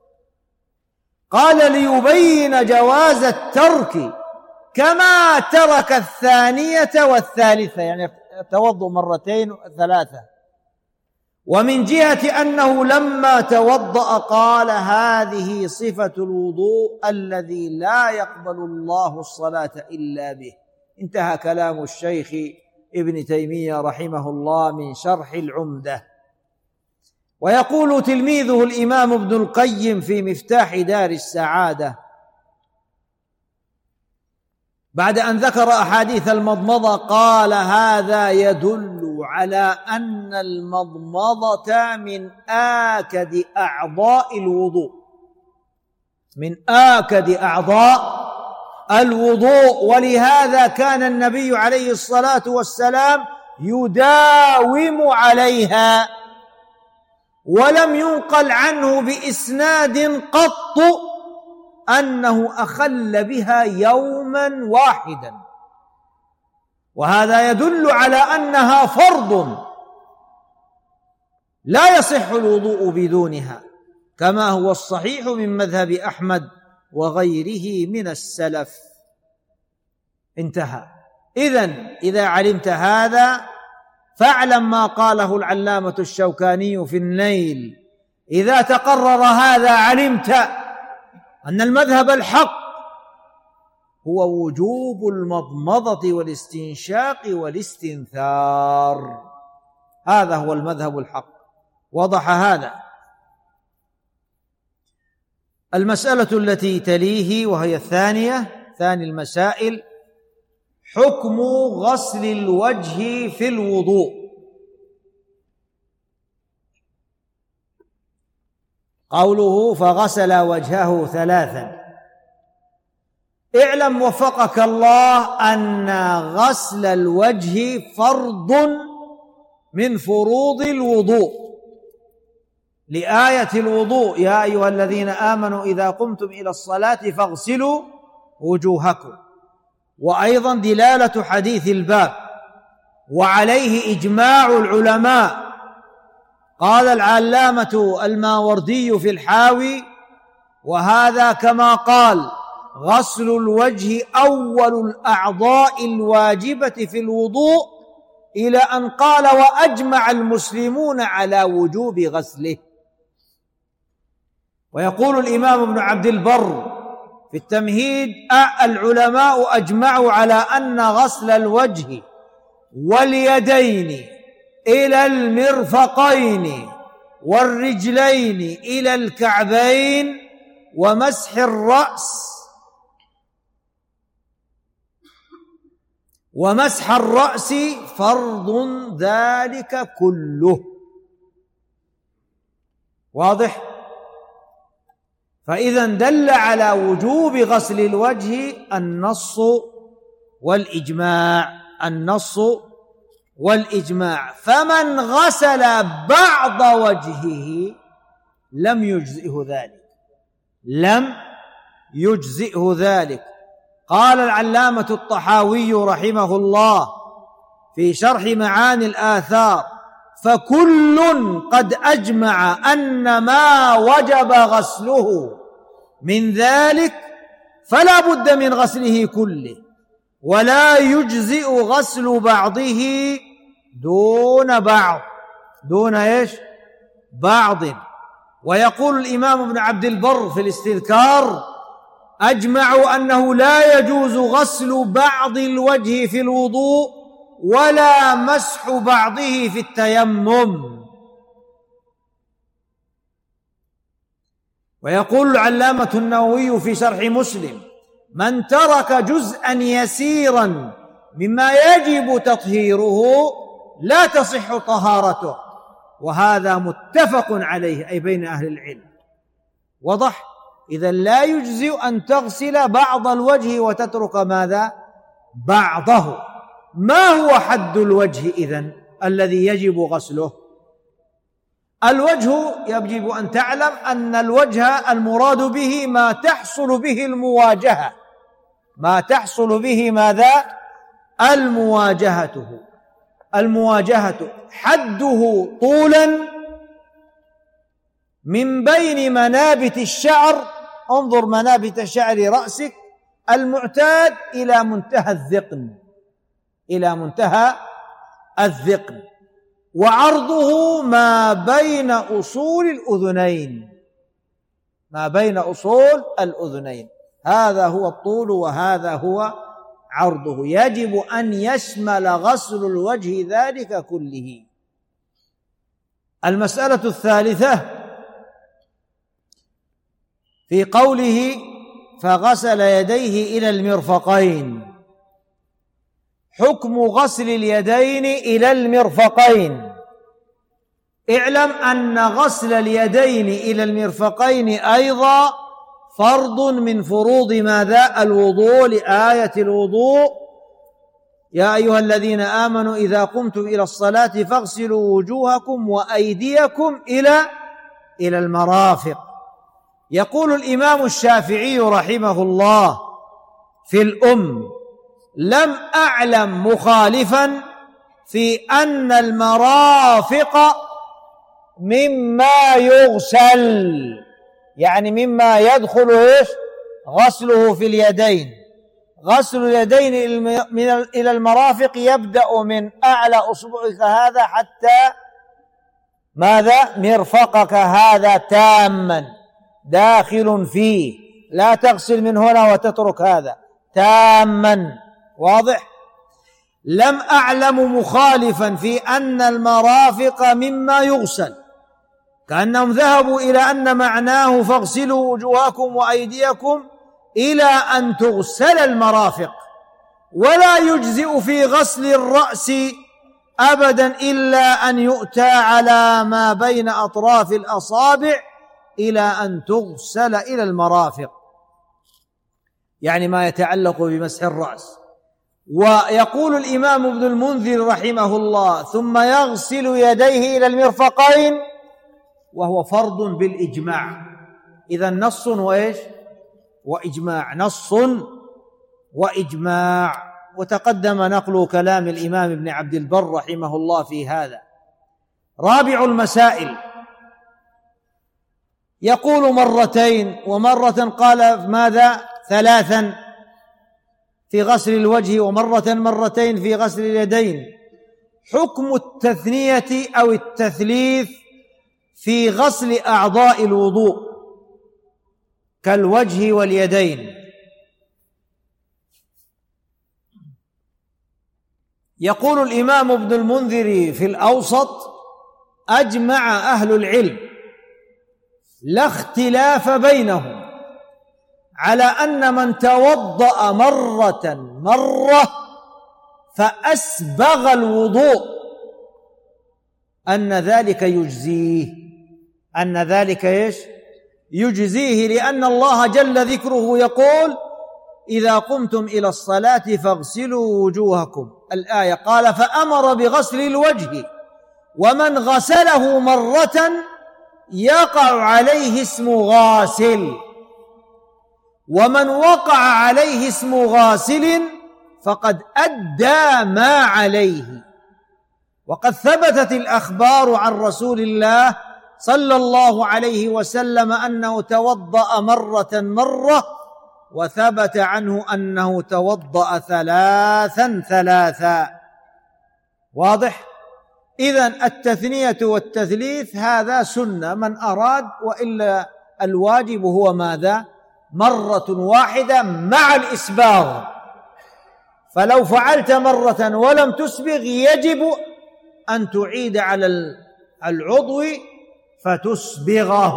قال: ليبين جواز الترك، كما ترك الثانية والثالثة، يعني توضأ مرتين وثلاثة. ومن جهة أنه لما توضأ قال: هذه صفة الوضوء الذي لا يقبل الله الصلاة إلا به. انتهى كلام الشيخ ابن تيمية رحمه الله من شرح العمدة. ويقول تلميذه الإمام ابن القيم في مفتاح دار السعادة بعد أن ذكر أحاديث المضمضة، قال: هذا يدل على أن المضمضة من آكد أعضاء الوضوء، من آكد أعضاء الوضوء، ولهذا كان النبي عليه الصلاة والسلام يداوم عليها، ولم ينقل عنه بإسناد قط أنه أخل بها يوما واحدا، وهذا يدل على أنها فرض لا يصح الوضوء بدونها، كما هو الصحيح من مذهب أحمد وغيره من السلف. انتهى. إذا علمت هذا فاعلم ما قاله العلامة الشوكاني في النيل. إذا تقرر هذا علمت أن المذهب الحق هو وجوب المضمضة والاستنشاق والاستنثار، هذا هو المذهب الحق. وضح هذا. المسألة التي تليه وهي الثانية، ثاني المسائل، حكم غسل الوجه في الوضوء. قوله فغسل وجهه ثلاثا، اعلم وفقك الله أن غسل الوجه فرض من فروض الوضوء، لآية الوضوء يا أيها الذين آمنوا إذا قمتم إلى الصلاة فاغسلوا وجوهكم، وأيضا دلالة حديث الباب، وعليه إجماع العلماء. قال العلامة الماوردي في الحاوي: وهذا كما قال غسل الوجه أول الأعضاء الواجبة في الوضوء، إلى أن قال وأجمع المسلمون على وجوب غسله. ويقول الإمام ابن عبد البر في التمهيد: العلماء أجمعوا على أن غسل الوجه واليدين إلى المرفقين والرجلين إلى الكعبين ومسح الرأس فرض ذلك كله. واضح؟ فإذا دل على وجوب غسل الوجه النص والإجماع. فمن غسل بعض وجهه لم يجزئه ذلك. قال العلامة الطحاوي رحمه الله في شرح معاني الآثار: فكل قد أجمع أن ما وجب غسله من ذلك فلا بد من غسله كله، ولا يجزئ غسل بعضه دون بعض. بعض. ويقول الإمام ابن عبد البر في الاستذكار: أجمعوا أنه لا يجوز غسل بعض الوجه في الوضوء ولا مسح بعضه في التيمم. ويقول العلامة النووي في شرح مسلم: من ترك جزءا يسيرا مما يجب تطهيره لا تصح طهارته، وهذا متفق عليه أي بين أهل العلم. وضح؟ إذا لا يجزئ أن تغسل بعض الوجه وتترك ماذا؟ بعضه. ما هو حد الوجه إذن الذي يجب غسله؟ الوجه يجب أن تعلم أن الوجه المراد به ما تحصل به ماذا؟ المواجهة. حده طولا من بين منابت الشعر، انظر منابت شعر رأسك المعتاد إلى منتهى الذقن، وعرضه ما بين أصول الأذنين، هذا هو الطول وهذا هو عرضه. يجب أن يشمل غسل الوجه ذلك كله. المسألة الثالثة في قوله فغسل يديه إلى المرفقين، حكم غسل اليدين إلى المرفقين. اعلم أن غسل اليدين إلى المرفقين أيضا فرض من فروض ماذا؟ الوضوء، لآية الوضوء: يا أيها الذين آمنوا إذا قمتم إلى الصلاة فاغسلوا وجوهكم وأيديكم إلى المرافق. يقول الإمام الشافعي رحمه الله في الأم: لم أعلم مخالفا في أن المرافق مما يغسل، يعني مما يدخل غسله في اليدين. غسل اليدين إلى المرافق يبدأ من أعلى أصبعك هذا حتى ماذا؟ مرفقك هذا تاما داخل فيه، لا تغسل من هنا وتترك هذا، تاما. واضح؟ لم أعلم مخالفا في أن المرافق مما يغسل، كأنهم ذهبوا إلى أن معناه فاغسلوا وجوهكم وأيديكم إلى أن تغسل المرافق، ولا يجزئ في غسل الرأس أبدا إلا أن يؤتى على ما بين أطراف الأصابع إلى أن تغسل إلى المرافق، يعني ما يتعلق بمسح الرأس. ويقول الإمام ابن المنذر رحمه الله: ثم يغسل يديه إلى المرفقين، وهو فرض بالإجماع. إذا نص وإجماع، نص وإجماع. وتقدم نقل كلام الإمام ابن عبد البر رحمه الله في هذا. رابع المسائل: يقول مرتين، ومرة قال ماذا؟ 3 في غسل الوجه، مرتين في غسل اليدين. حكم التثنية أو التثليث في غسل أعضاء الوضوء كالوجه واليدين. يقول الإمام ابن المنذر في الأوسط: أجمع أهل العلم لا اختلاف بينهم على أن من توضأ مرة فأسبغ الوضوء أن ذلك يجزيه، لأن الله جل ذكره يقول: إذا قمتم إلى الصلاة فاغسلوا وجوهكم، الآية. قال: فأمر بغسل الوجه، ومن غسله مرة يقع عليه اسم غاسل، ومن وقع عليه اسم غاسل فقد أدى ما عليه. وقد ثبتت الأخبار عن رسول الله صلى الله عليه وسلم أنه توضأ مرة، وثبت عنه أنه توضأ 3. واضح؟ إذن التثنية والتثليث هذا سنة من أراد، وإلا الواجب هو ماذا؟ مرة واحدة مع الإسباغ. فلو فعلت مرة ولم تسبغ يجب أن تعيد على العضو فتسبغه.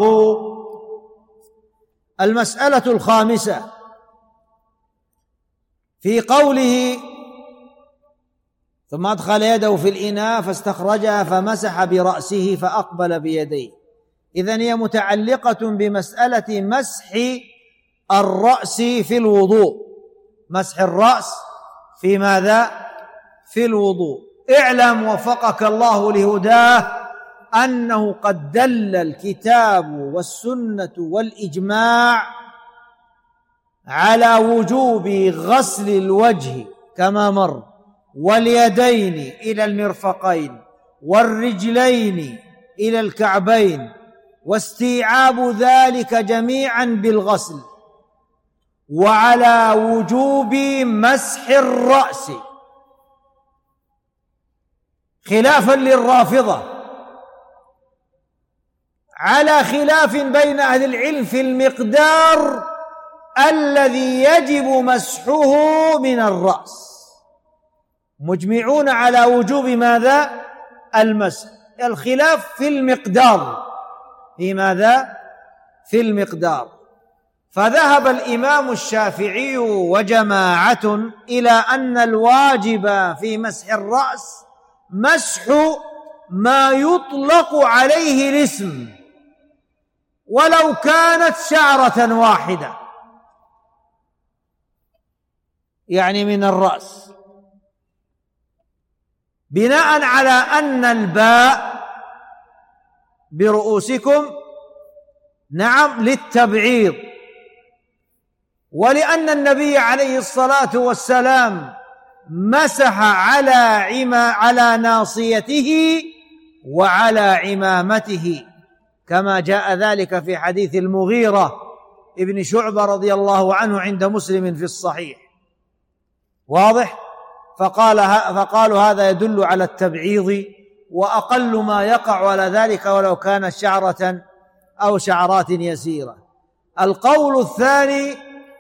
المسألة الخامسة في قوله: ثم أدخل يده في الإناء فاستخرجها فمسح برأسه فأقبل بيديه. إذن هي متعلقة بمسألة مسح الرأس في الوضوء، مسح الرأس في ماذا؟ في الوضوء. اعلم وفقك الله لهداه أنه قد دل الكتاب والسنة والإجماع على وجوب غسل الوجه كما مر، واليدين إلى المرفقين، والرجلين إلى الكعبين، واستيعاب ذلك جميعا بالغسل، وعلى وجوب مسح الرأس، خلافا للرافضة، على خلاف بين أهل العلم في المقدار الذي يجب مسحه من الرأس. مجمعون على وجوب ماذا؟ المسح. الخلاف في المقدار، في ماذا؟ في المقدار. فذهب الإمام الشافعي وجماعة إلى أن الواجب في مسح الرأس مسح ما يطلق عليه الاسم ولو كانت شعرة واحدة، يعني من الرأس، بناء على أن الباء برؤوسكم نعم للتبعيض، ولأن النبي عليه الصلاة والسلام مسح على ناصيته وعلى عمامته، كما جاء ذلك في حديث المغيرة ابن شعبة رضي الله عنه عند مسلم في الصحيح. واضح؟ فقالوا هذا يدل على التبعيض، وأقل ما يقع على ذلك ولو كان شعرة أو شعرات يسيرة. القول الثاني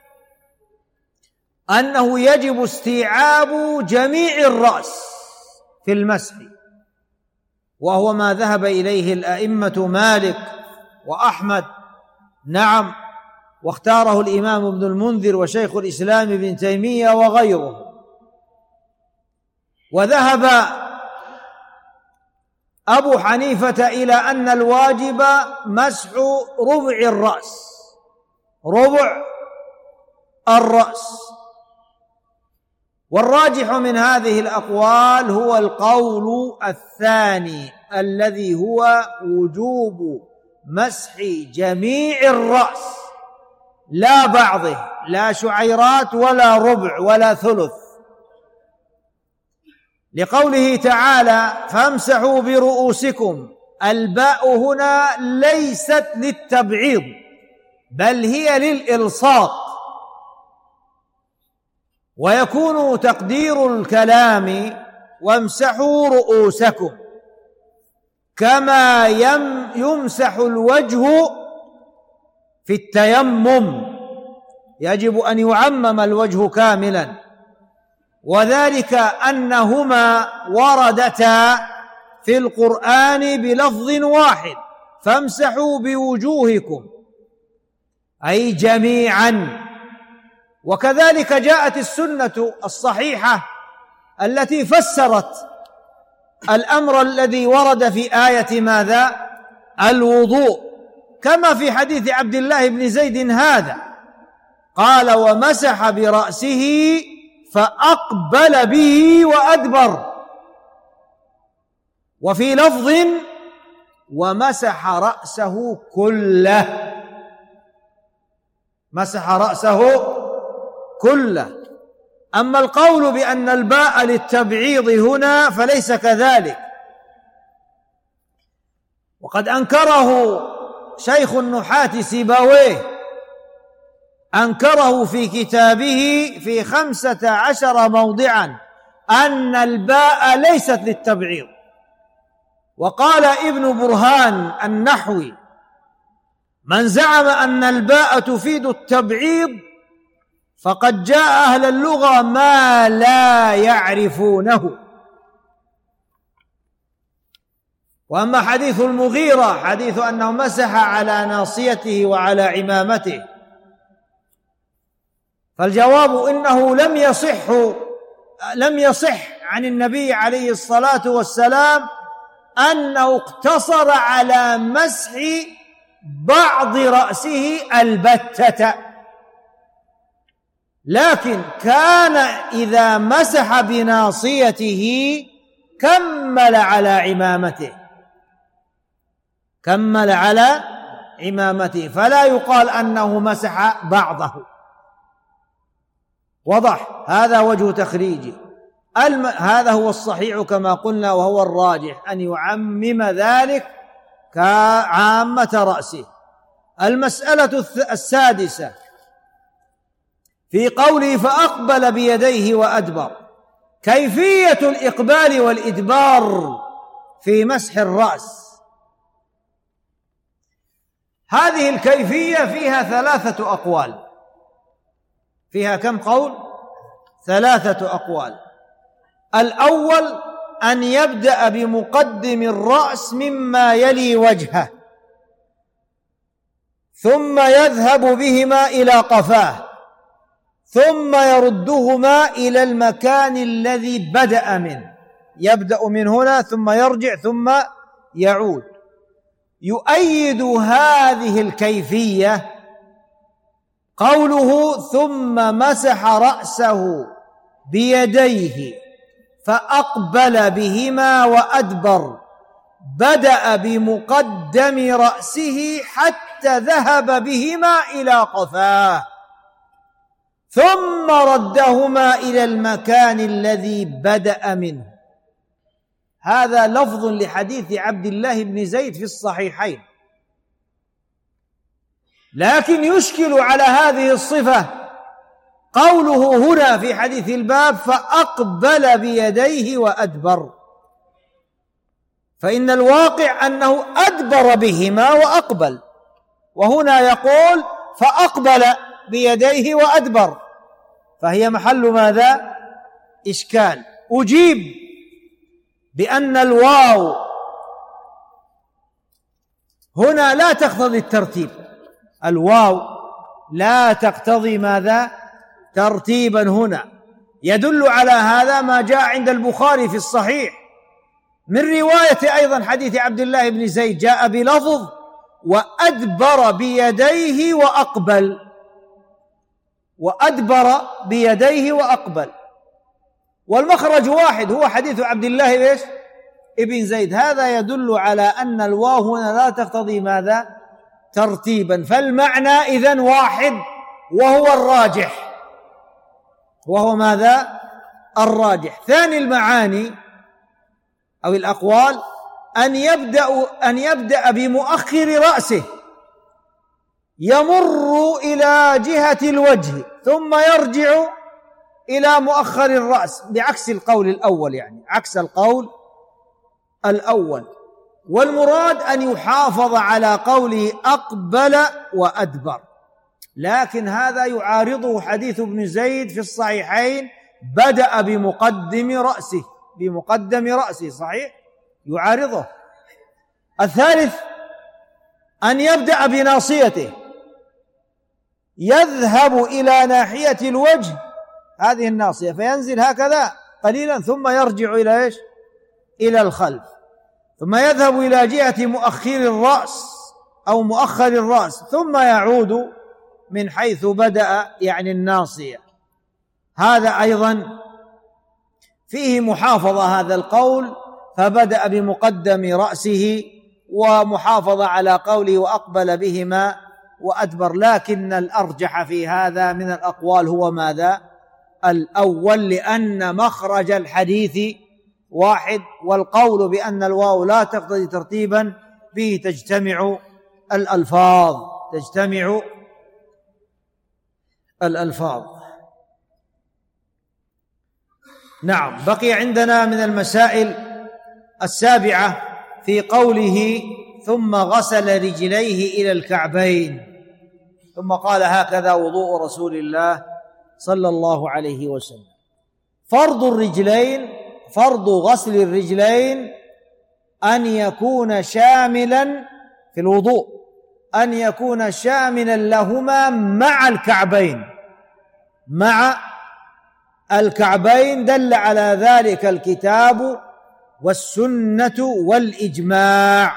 أنه يجب استيعاب جميع الرأس في المسح، وهو ما ذهب إليه الأئمة مالك وأحمد نعم، واختاره الإمام ابن المنذر وشيخ الإسلام ابن تيمية وغيره. وذهب أبو حنيفة إلى أن الواجب مسح ربع الرأس، والراجح من هذه الأقوال هو القول الثاني الذي هو وجوب مسح جميع الرأس لا بعضه، لا شعيرات ولا ربع ولا ثلث، لقوله تعالى فامسحوا برؤوسكم. الباء هنا ليست للتبعيض بل هي للإلصاق، ويكون تقدير الكلام وامسحوا رؤوسكم كما يمسح الوجه في التيمم، يجب أن يعمم الوجه كاملا، وذلك أنهما وردتا في القرآن بلفظ واحد فامسحوا بوجوهكم أي جميعا. وكذلك جاءت السنة الصحيحة التي فسرت الأمر الذي ورد في آية ماذا؟ الوضوء، كما في حديث عبد الله بن زيد هذا قال ومسح برأسه فأقبل به وأدبر، وفي لفظ ومسح رأسه كله، مسح رأسه كله. أما القول بأن الباء للتبعيض هنا فليس كذلك، وقد أنكره شيخ النحاة سيبويه، أنكره في كتابه في 15 موضعا أن الباء ليست للتبعيض. وقال ابن برهان النحوي من زعم أن الباء تفيد التبعيض فقد جاء أهل اللغة ما لا يعرفونه. وأما حديث المغيرة حديث أنه مسح على ناصيته وعلى عمامته، فالجواب إنه لم يصح عن النبي عليه الصلاة والسلام أنه اقتصر على مسح بعض رأسه البتة، لكن كان إذا مسح بناصيته كمل على عمامته فلا يقال أنه مسح بعضه. وضح؟ هذا وجه تخريجه. هذا هو الصحيح كما قلنا، وهو الراجح أن يعمم ذلك كعامة رأسه. المسألة السادسة في قوله فأقبل بيديه وأدبر، كيفية الإقبال والإدبار في مسح الرأس. هذه الكيفية فيها 3 أقوال. فيها كم قول؟ 3 أقوال. الأول أن يبدأ بمقدم الرأس مما يلي وجهه، ثم يذهب بهما إلى قفاه ثم يردهما إلى المكان الذي بدأ منه، يبدأ من هنا ثم يرجع ثم يعود. يؤيد هذه الكيفية قوله ثم مسح رأسه بيديه فأقبل بهما وأدبر، بدأ بمقدم رأسه حتى ذهب بهما إلى قفاه ثم ردهما إلى المكان الذي بدأ منه. هذا لفظ لحديث عبد الله بن زيد في الصحيحين، لكن يشكل على هذه الصفة قوله هنا في حديث الباب فأقبل بيديه وأدبر، فإن الواقع أنه أدبر بهما وأقبل، وهنا يقول فأقبل بيديه وأدبر، فهي محل ماذا؟ إشكال. أجيب بأن الواو هنا لا تقتضي الترتيب، الواو لا تقتضي ماذا؟ ترتيبا. هنا يدل على هذا ما جاء عند البخاري في الصحيح من رواية أيضا حديث عبد الله بن زيد، جاء بلفظ وأدبر بيديه وأقبل، وأدبر بيديه وأقبل، والمخرج واحد هو حديث عبد الله ابن زيد. هذا يدل على أن الواو هنا لا تقتضي ماذا؟ ترتيبا، فالمعنى إذن واحد وهو الراجح، وهو ماذا؟ الراجح. ثاني المعاني أو الأقوال أن يبدأ بمؤخر رأسه يمر إلى جهة الوجه ثم يرجع إلى مؤخر الرأس، بعكس القول الأول، يعني عكس القول الأول. والمراد أن يحافظ على قوله أقبل وأدبر، لكن هذا يعارضه حديث ابن زيد في الصحيحين بدأ بمقدم رأسه، صحيح؟ يعارضه. الثالث أن يبدأ بناصيته يذهب إلى ناحية الوجه، هذه الناصية، فينزل هكذا قليلا ثم يرجع إلى إلى الخلف، ثم يذهب إلى جهة مؤخر الرأس أو مؤخر الرأس ثم يعود من حيث بدأ، يعني الناصية. هذا أيضا فيه محافظة، هذا القول فبدأ بمقدم رأسه ومحافظة على قوله وأقبل بهما وأدبر، لكن الأرجح في هذا من الأقوال هو ماذا؟ الأول، لأن مخرج الحديث واحد، والقول بأن الواو لا تقتضي ترتيبا به تجتمع الألفاظ. نعم. بقي عندنا من المسائل السابعة في قوله ثم غسل رجليه إلى الكعبين، ثم قال هكذا وضوء رسول الله صلى الله عليه وسلم. فرض غسل الرجلين أن يكون شاملا في الوضوء، أن يكون شاملا لهما مع الكعبين، دل على ذلك الكتاب والسنة والإجماع.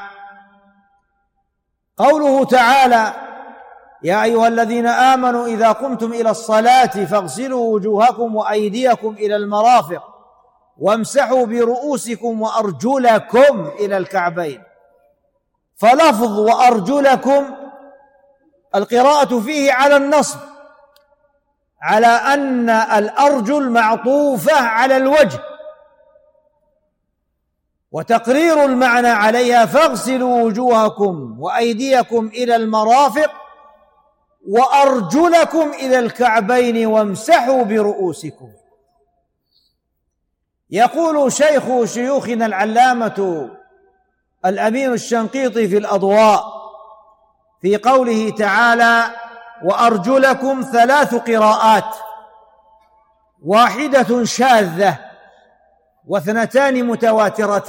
قوله تعالى يا أيها الذين آمنوا إذا قمتم إلى الصلاة فاغسلوا وجوهكم وأيديكم إلى المرافق وامسحوا برؤوسكم وأرجلكم إلى الكعبين، فلفظ وأرجلكم القراءة فيه على النصب، على أن الأرجل معطوفة على الوجه، وتقرير المعنى عليها فاغسلوا وجوهكم وأيديكم إلى المرافق وأرجلكم إلى الكعبين وامسحوا برؤوسكم. يقول شيخ شيوخنا العلامة الأمين الشنقيطي في الأضواء في قوله تعالى وأرجلكم 3 قراءات، واحدة شاذة و2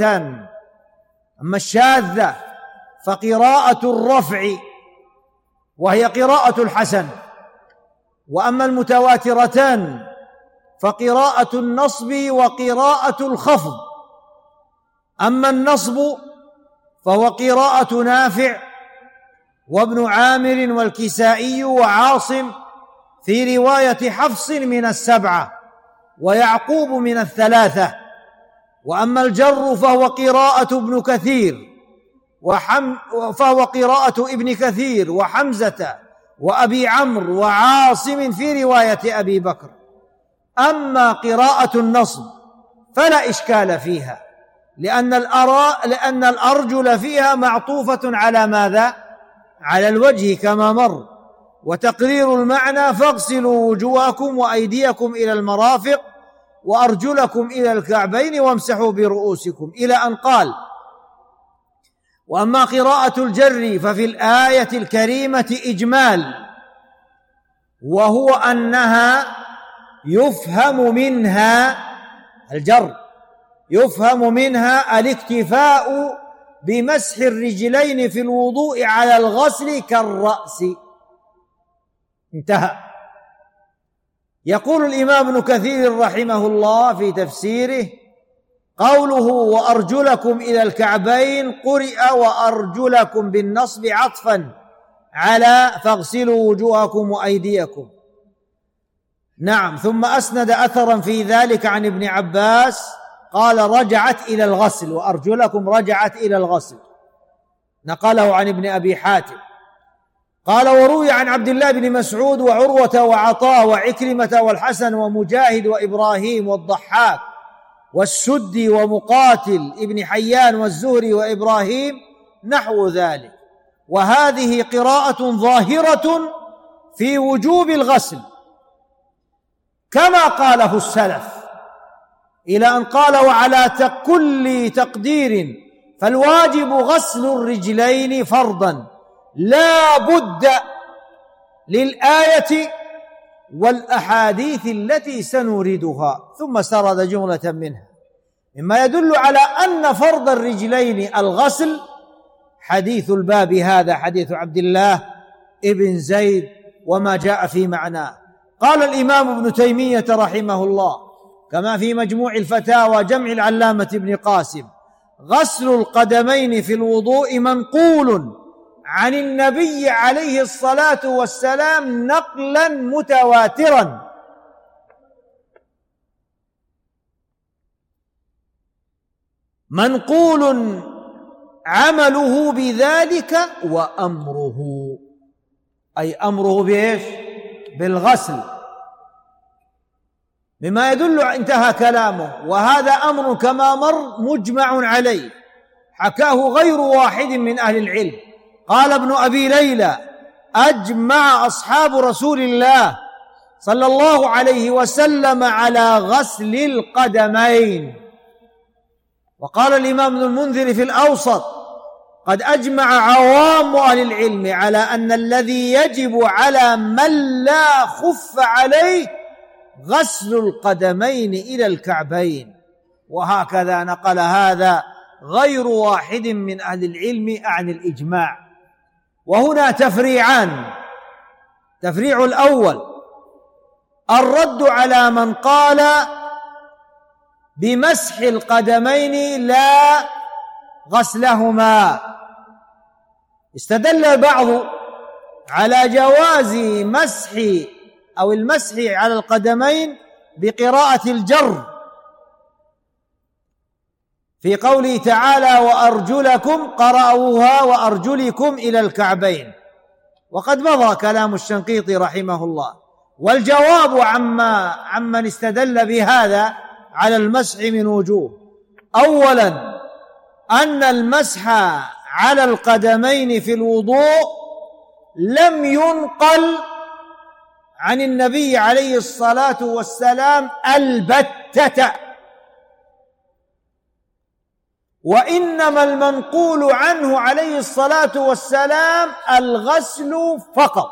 متواترتان. أما الشاذة فقراءة الرفع وهي قراءة الحسن. وأما المتواترتان فقراءة النصب وقراءة الخفض. أما النصب فهو قراءة نافع وابن عامر والكسائي وعاصم في رواية حفص من السبعة ويعقوب من الثلاثة. وأما الجر فهو قراءة ابن كثير وحمزة وأبي عمرو وعاصم في رواية أبي بكر. أما قراءة النصب فلا إشكال فيها، لأن الأرجل فيها معطوفة على ماذا؟ على الوجه كما مر. وتقرير المعنى فاغسلوا وجوهكم وأيديكم إلى المرافق وأرجلكم إلى الكعبين وامسحوا برؤوسكم إلى أن قال. وأما قراءة الجر ففي الآية الكريمة إجمال، وهو أنها يفهم منها الجر، يفهم منها الاكتفاء بمسح الرجلين في الوضوء على الغسل كالرأس. انتهى. يقول الإمام ابن كثير رحمه الله في تفسيره: قوله وأرجلكم إلى الكعبين قرئ وأرجلكم بالنصب عطفا على فاغسلوا وجوهكم وأيديكم. نعم. ثم أسند أثرا في ذلك عن ابن عباس قال رجعت إلى الغسل، وأرجلكم رجعت إلى الغسل، نقله عن ابن أبي حاتم. قال وروي عن عبد الله بن مسعود وعروة وعطاء وعكرمة والحسن ومجاهد وإبراهيم والضحاك والسدي ومقاتل ابن حيان والزهري وإبراهيم نحو ذلك. وهذه قراءة ظاهرة في وجوب الغسل كما قاله السلف، إلى أن قال وعلى كل تقدير فالواجب غسل الرجلين فرضا لا بد للآية والأحاديث التي سنوردها. ثم سرد جملة منها مما يدل على أن فرض الرجلين الغسل حديث الباب هذا، حديث عبد الله ابن زيد وما جاء في معناه. قال الإمام ابن تيمية رحمه الله كما في مجموع الفتاوى جمع العلامة ابن قاسم: غسل القدمين في الوضوء منقول عن النبي عليه الصلاة والسلام نقلا متواترا، منقول عمله بذلك وأمره، أي أمره بإيش؟ بالغسل، مما يدل انتهى كلامه. وهذا أمر كما مر مجمع عليه، حكاه غير واحد من أهل العلم. قال ابن أبي ليلى: أجمع أصحاب رسول الله صلى الله عليه وسلم على غسل القدمين. وقال الإمام ابن المنذر في الأوسط: قد أجمع عوام أهل العلم على أن الذي يجب على من لا خف عليه غسل القدمين إلى الكعبين. وهكذا نقل هذا غير واحد من أهل العلم عن الإجماع. وهنا تفريعان: تفريع الأول الرد على من قال بمسح القدمين لا غسلهما. استدل البعض على جواز مسح أو المسح على القدمين بقراءة الجر في قوله تعالى وأرجلكم، قرأوها وأرجلكم إلى الكعبين، وقد مضى كلام الشنقيطي رحمه الله. والجواب عمن استدل بهذا على المسح من وجوه: أولا أن المسح على القدمين في الوضوء لم ينقل عن النبي عليه الصلاة والسلام البتة، وإنما المنقول عنه عليه الصلاة والسلام الغسل فقط.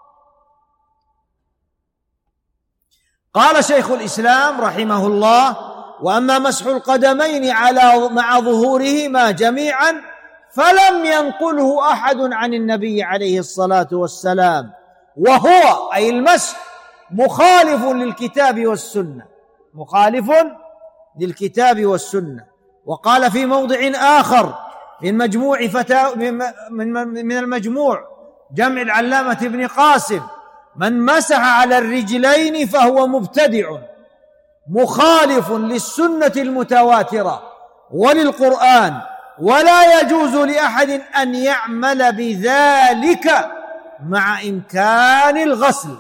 قال شيخ الإسلام رحمه الله: وأما مسح القدمين مع ظهورهما جميعا فلم ينقله أحد عن النبي عليه الصلاة والسلام، وهو أي المسح مخالف للكتاب والسنة، مخالف للكتاب والسنة. وقال في موضع آخر من مجموع من المجموع جمع العلامة ابن قاسم: من مسح على الرجلين فهو مبتدع مخالف للسنة المتواترة وللقرآن، ولا يجوز لأحد أن يعمل بذلك مع إمكان الغسل.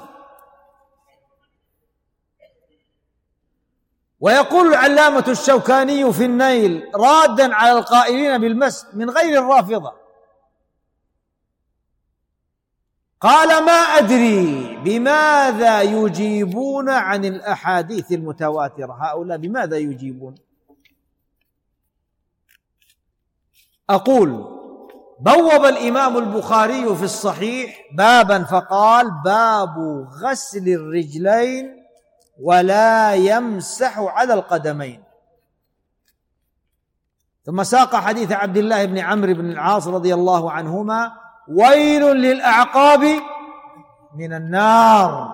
ويقول العلامة الشوكاني في النيل رادا على القائلين بالمسح من غير الرافضة، قال: ما أدري بماذا يجيبون عن الأحاديث المتواترة، هؤلاء بماذا يجيبون؟ أقول: بوب الإمام البخاري في الصحيح بابا فقال: باب غسل الرجلين ولا يمسح على القدمين. ثم ساق حديث عبد الله بن عمرو بن العاص رضي الله عنهما: ويل للأعقاب من النار.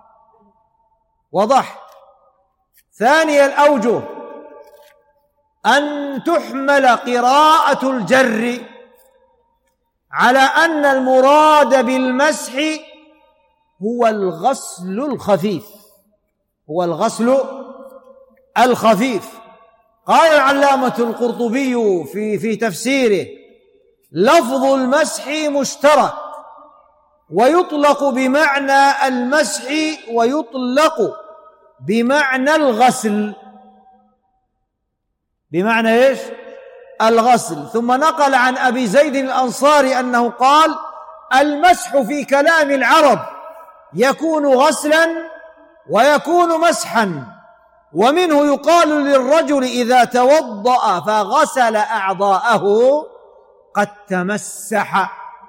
وضح. ثاني الأوجه أن تحمل قراءة الجر على أن المراد بالمسح هو الغسل الخفيف، هو الغسل الخفيف. قال العلامة القرطبي في تفسيره: لفظ المسح مشترك، ويطلق بمعنى المسح ويطلق بمعنى الغسل، بمعنى ايش؟ الغسل. ثم نقل عن أبي زيد الأنصاري أنه قال: المسح في كلام العرب يكون غسلا ويكون مسحا، ومنه يقال للرجل إذا توضأ فغسل أعضاءه قد تمسح،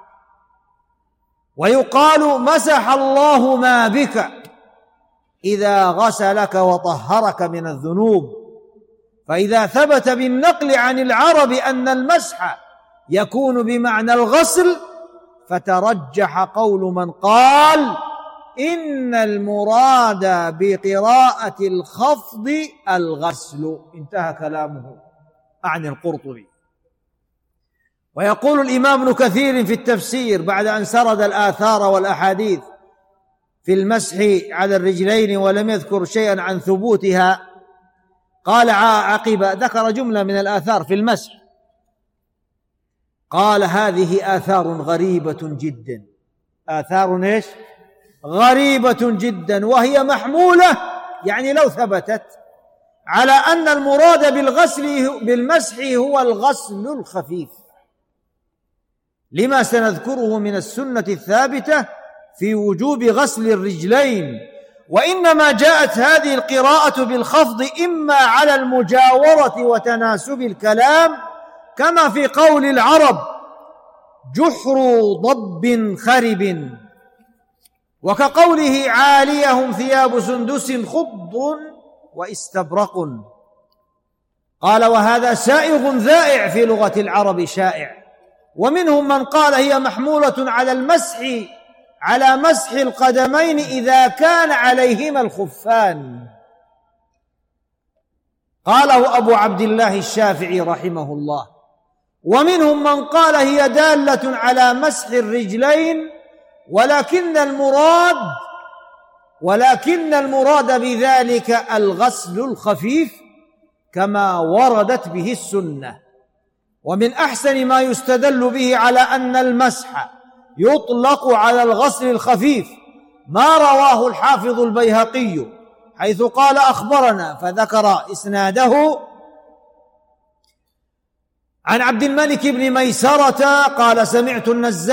ويقال مسح الله ما بك إذا غسلك وطهرك من الذنوب. فإذا ثبت بالنقل عن العرب أن المسح يكون بمعنى الغسل، فترجح قول من قال إن المراد بقراءة الخفض الغسل. انتهى كلامه عن القرطبي. ويقول الإمام ابن كثير في التفسير بعد أن سرد الآثار والأحاديث في المسح على الرجلين ولم يذكر شيئا عن ثبوتها، قال عقب ذكر جملة من الآثار في المسح، قال: هذه آثار غريبة جدا. آثار ايش؟ غريبة جدا، وهي محمولة يعني لو ثبتت على أن المراد بالمسح هو الغسل الخفيف، لما سنذكره من السنة الثابتة في وجوب غسل الرجلين. وإنما جاءت هذه القراءة بالخفض إما على المجاورة وتناسب الكلام، كما في قول العرب: جحر ضب خرب، وكقوله: عاليهم ثياب سندس خضر واستبرق. قال: وهذا سائغ ذائع في لغة العرب شائع. ومنهم من قال هي محمولة على مسح القدمين إذا كان عليهما الخفان. قاله أبو عبد الله الشافعي رحمه الله. ومنهم من قال هي دالة على مسح الرجلين، ولكن المراد بذلك الغسل الخفيف كما وردت به السنة. ومن أحسن ما يستدل به على أن المسح يطلق على الغسل الخفيف ما رواه الحافظ البيهقي، حيث قال: أخبرنا، فذكر إسناده عن عبد الملك بن ميسرة قال: سمعت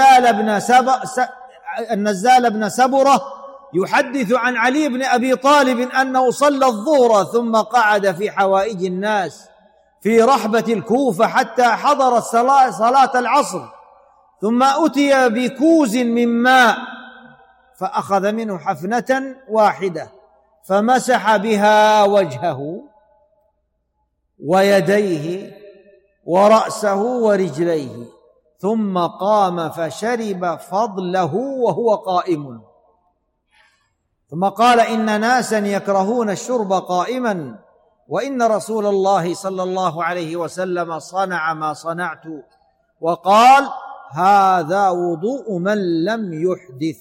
النزال بن سبرة يحدث عن علي بن أبي طالب أنه صلى الظهر ثم قعد في حوائج الناس في رحبة الكوفة حتى حضرت صلاة العصر، ثم أتي بكوز من ماء فأخذ منه حفنة واحدة فمسح بها وجهه ويديه ورأسه ورجليه، ثم قام فشرب فضله وهو قائم، ثم قال: إن ناسا يكرهون الشرب قائما، وإن رسول الله صلى الله عليه وسلم صنع ما صنعت، وقال: هذا وضوء من لم يحدث.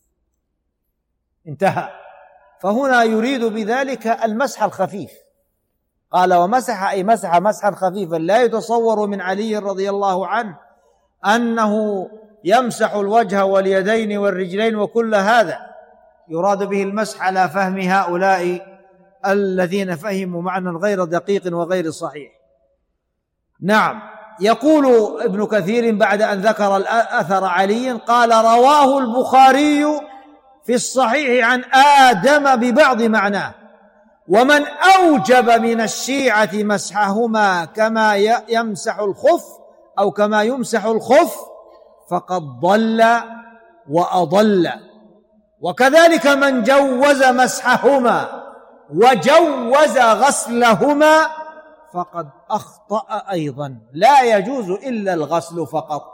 انتهى. فهنا يريد بذلك المسح الخفيف. قال: ومسح أي مسح مسحا خفيفا، لا يتصور من علي رضي الله عنه أنه يمسح الوجه واليدين والرجلين وكل هذا، يراد به المسح على فهم هؤلاء الذين فهموا معنى غير دقيق وغير صحيح. نعم. يقول ابن كثير بعد أن ذكر أثر علي قال: رواه البخاري في الصحيح عن آدم ببعض معناه، ومن أوجب من الشيعة مسحهما كما يمسح الخف أو كما يمسح الخف فقد ضل وأضل، وكذلك من جوز مسحهما وجوز غسلهما فقد أخطأ أيضا، لا يجوز إلا الغسل فقط.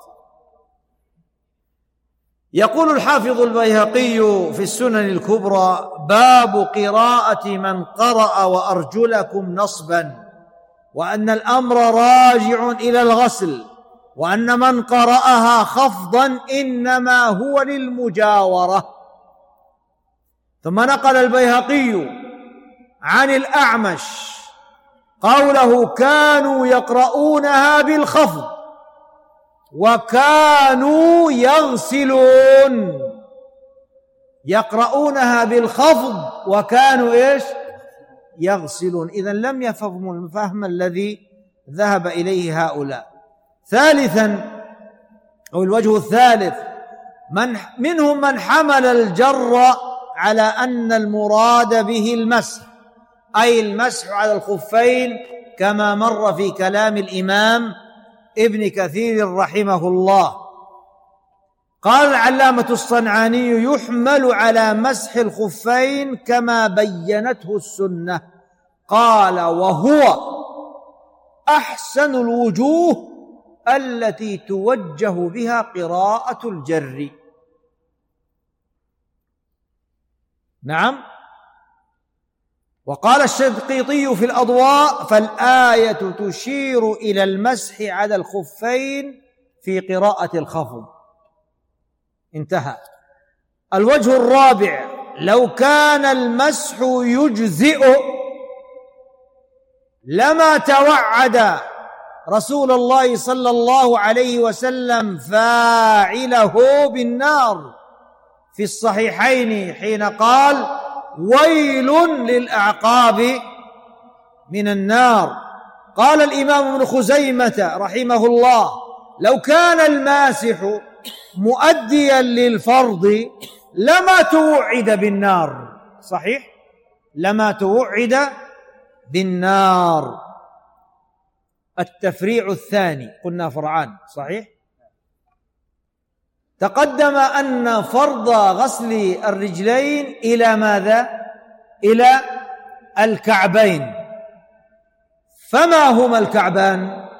يقول الحافظ البيهقي في السنن الكبرى: باب قراءة من قرأ وأرجلكم نصبا، وأن الأمر راجع إلى الغسل، وأن من قرأها خفضا إنما هو للمجاورة. ثم نقل البيهقي عن الأعمش قوله: كانوا يقرؤونها بالخفض وكانوا يغسلون، يقرؤونها بالخفض وكانوا إيش؟ يغسلون. إذن لم يفهموا الفهم الذي ذهب إليه هؤلاء. ثالثا، أو الوجه الثالث، منهم من حمل الجر على أن المراد به المسح، أي المسح على الخفين، كما مر في كلام الإمام ابن كثير رحمه الله. قال العلامة الصنعاني: يحمل على مسح الخفين كما بينته السنة. قال: وهو أحسن الوجوه التي توجه بها قراءة الجر. نعم. وقال الشنقيطي في الأضواء: فالآية تشير إلى المسح على الخفين في قراءة الخفض. انتهى. الوجه الرابع: لو كان المسح يجزئ لما توعد رسول الله صلى الله عليه وسلم فاعله بالنار في الصحيحين حين قال: ويل للأعقاب من النار. قال الإمام ابن خزيمة رحمه الله: لو كان الماسح مؤديا للفرض لما توعد بالنار. صحيح؟ لما توعد بالنار. التفريع الثاني، قلنا فرعان، صحيح؟ تقدم أن فرض غسل الرجلين إلى ماذا؟ إلى الكعبين. فما هما الكعبان؟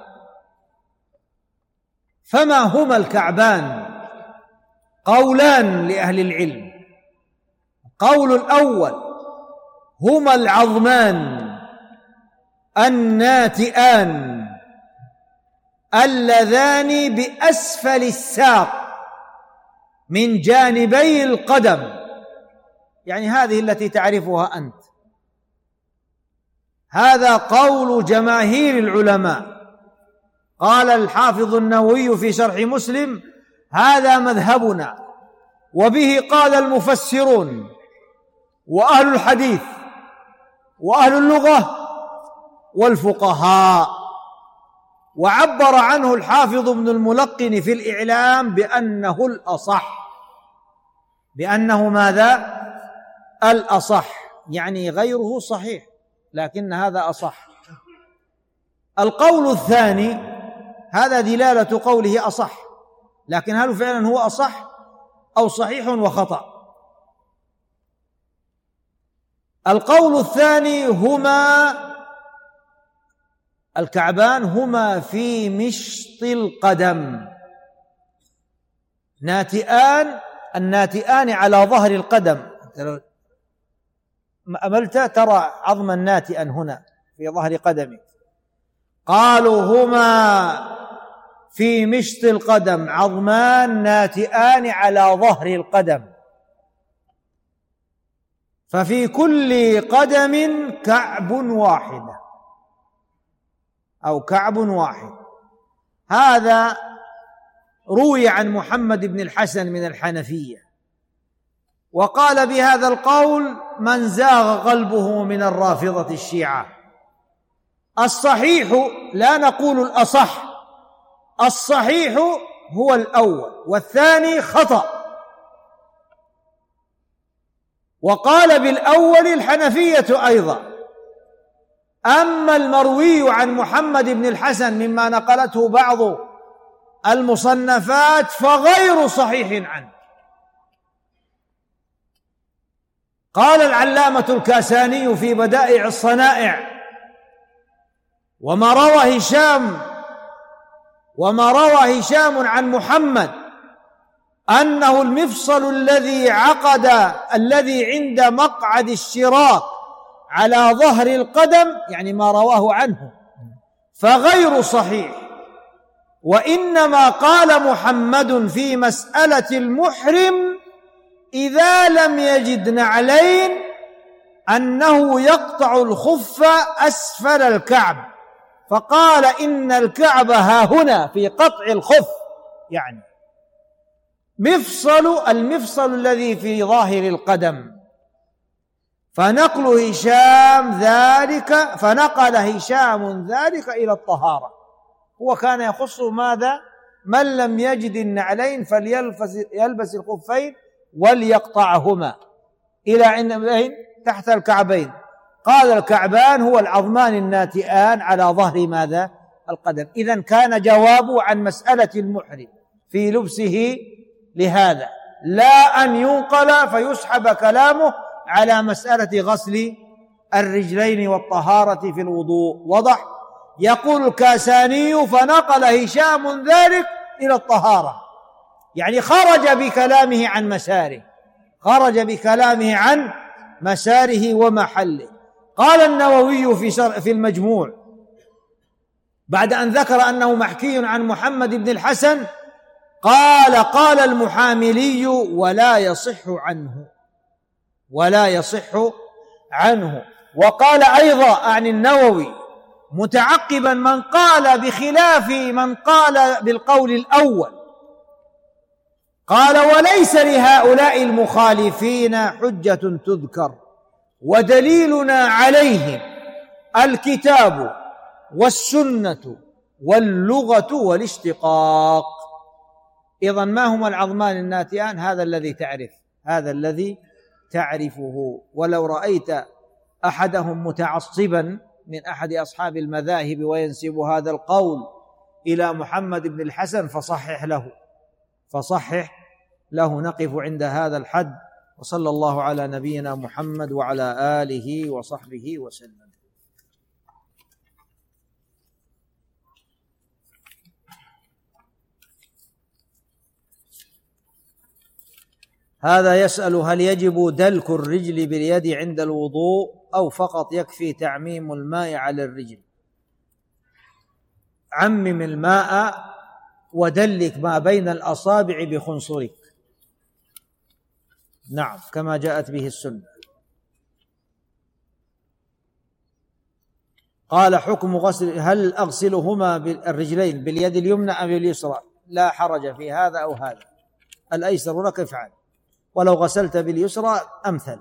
فما هما الكعبان؟ قولان لأهل العلم. القول الأول: هما العظمان الناتئان اللذان بأسفل الساق من جانبي القدم، يعني هذه التي تعرفها أنت. هذا قول جماهير العلماء. قال الحافظ النووي في شرح مسلم: هذا مذهبنا، وبه قال المفسرون وأهل الحديث وأهل اللغة والفقهاء. وعبر عنه الحافظ ابن الملقن في الإعلام بأنه الأصح. بأنه ماذا؟ الأصح، يعني غيره صحيح لكن هذا أصح. القول الثاني، هذا دلالة قوله أصح، لكن هل فعلا هو أصح أو صحيح وخطأ؟ القول الثاني: هما الكعبان هما في مشط القدم، ناتئان، الناتئان على ظهر القدم، لو أملت ترى عظما ناتئا هنا في ظهر قدمك. قالوا هما في مشط القدم عظمان ناتئان على ظهر القدم، ففي كل قدم كعب واحدة أو كعب واحد. هذا روي عن محمد بن الحسن من الحنفية، وقال بهذا القول من زاغ قلبه من الرافضة الشيعة. الصحيح، لا نقول الأصح، الصحيح هو الأول والثاني خطأ. وقال بالأول الحنفية أيضا. أما المروي عن محمد بن الحسن مما نقلته بعض المصنفات فغير صحيح عنه. قال العلامة الكاساني في بدائع الصنائع: وما روى هشام عن محمد أنه المفصل الذي عند مقعد الشراك على ظهر القدم، يعني ما رواه عنه، فغير صحيح. وإنما قال محمد في مسألة المحرم إذا لم يجد نعلين أنه يقطع الخف أسفل الكعب، فقال إن الكعب ها هنا في قطع الخف، يعني المفصل الذي في ظاهر القدم. فنقل هشام ذلك إلى الطهارة. هو كان يخص ماذا؟ من لم يجد النعلين فليلبس الخفين وليقطعهما إلى عند تحت الكعبين. قال الكعبان هو العظمان الناتئان على ظهر ماذا؟ القدم. إذن كان جوابه عن مسألة المحرم في لبسه لهذا، لا أن ينقل فيسحب كلامه على مسألة غسل الرجلين والطهارة في الوضوء. وضح؟ يقول الكاساني فنقل هشام ذلك إلى الطهارة، يعني خرج بكلامه عن مساره ومحله. قال النووي في المجموع بعد أن ذكر أنه محكي عن محمد بن الحسن، قال المحاملي ولا يصح عنه. وقال أيضا عن النووي متعقبا من قال بخلاف من قال بالقول الأول، قال وليس لهؤلاء المخالفين حجة تذكر، ودليلنا عليهم الكتاب والسنة واللغة والاشتقاق. إذن ما هما العظمان الناتئان؟ هذا الذي تعرفه. ولو رأيت أحدهم متعصبا من أحد أصحاب المذاهب وينسب هذا القول إلى محمد بن الحسن فصحح له. نقف عند هذا الحد، وصلى الله على نبينا محمد وعلى آله وصحبه وسلم. هذا يسأل: هل يجب دلك الرجل باليد عند الوضوء أو فقط يكفي تعميم الماء على الرجل؟ عمم الماء ودلك ما بين الأصابع بخنصرك، نعم، كما جاءت به السنة. قال: حكم غسل، هل أغسلهما بالرجلين باليد اليمنى أم باليسرى؟ لا حرج في هذا أو هذا، الأيسر لك افعل، ولو غسلت باليسرى أمثل.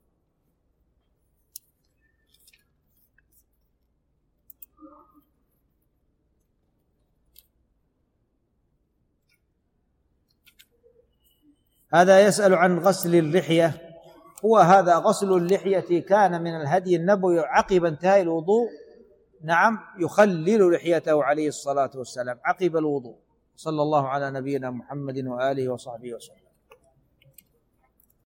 هذا يسأل عن غسل اللحية. هذا غسل اللحية كان من الهدي النبوي عقب انتهاء الوضوء، نعم، يخلل لحيته عليه الصلاة والسلام عقب الوضوء. صلى الله على نبينا محمد وآله وصحبه وسلم.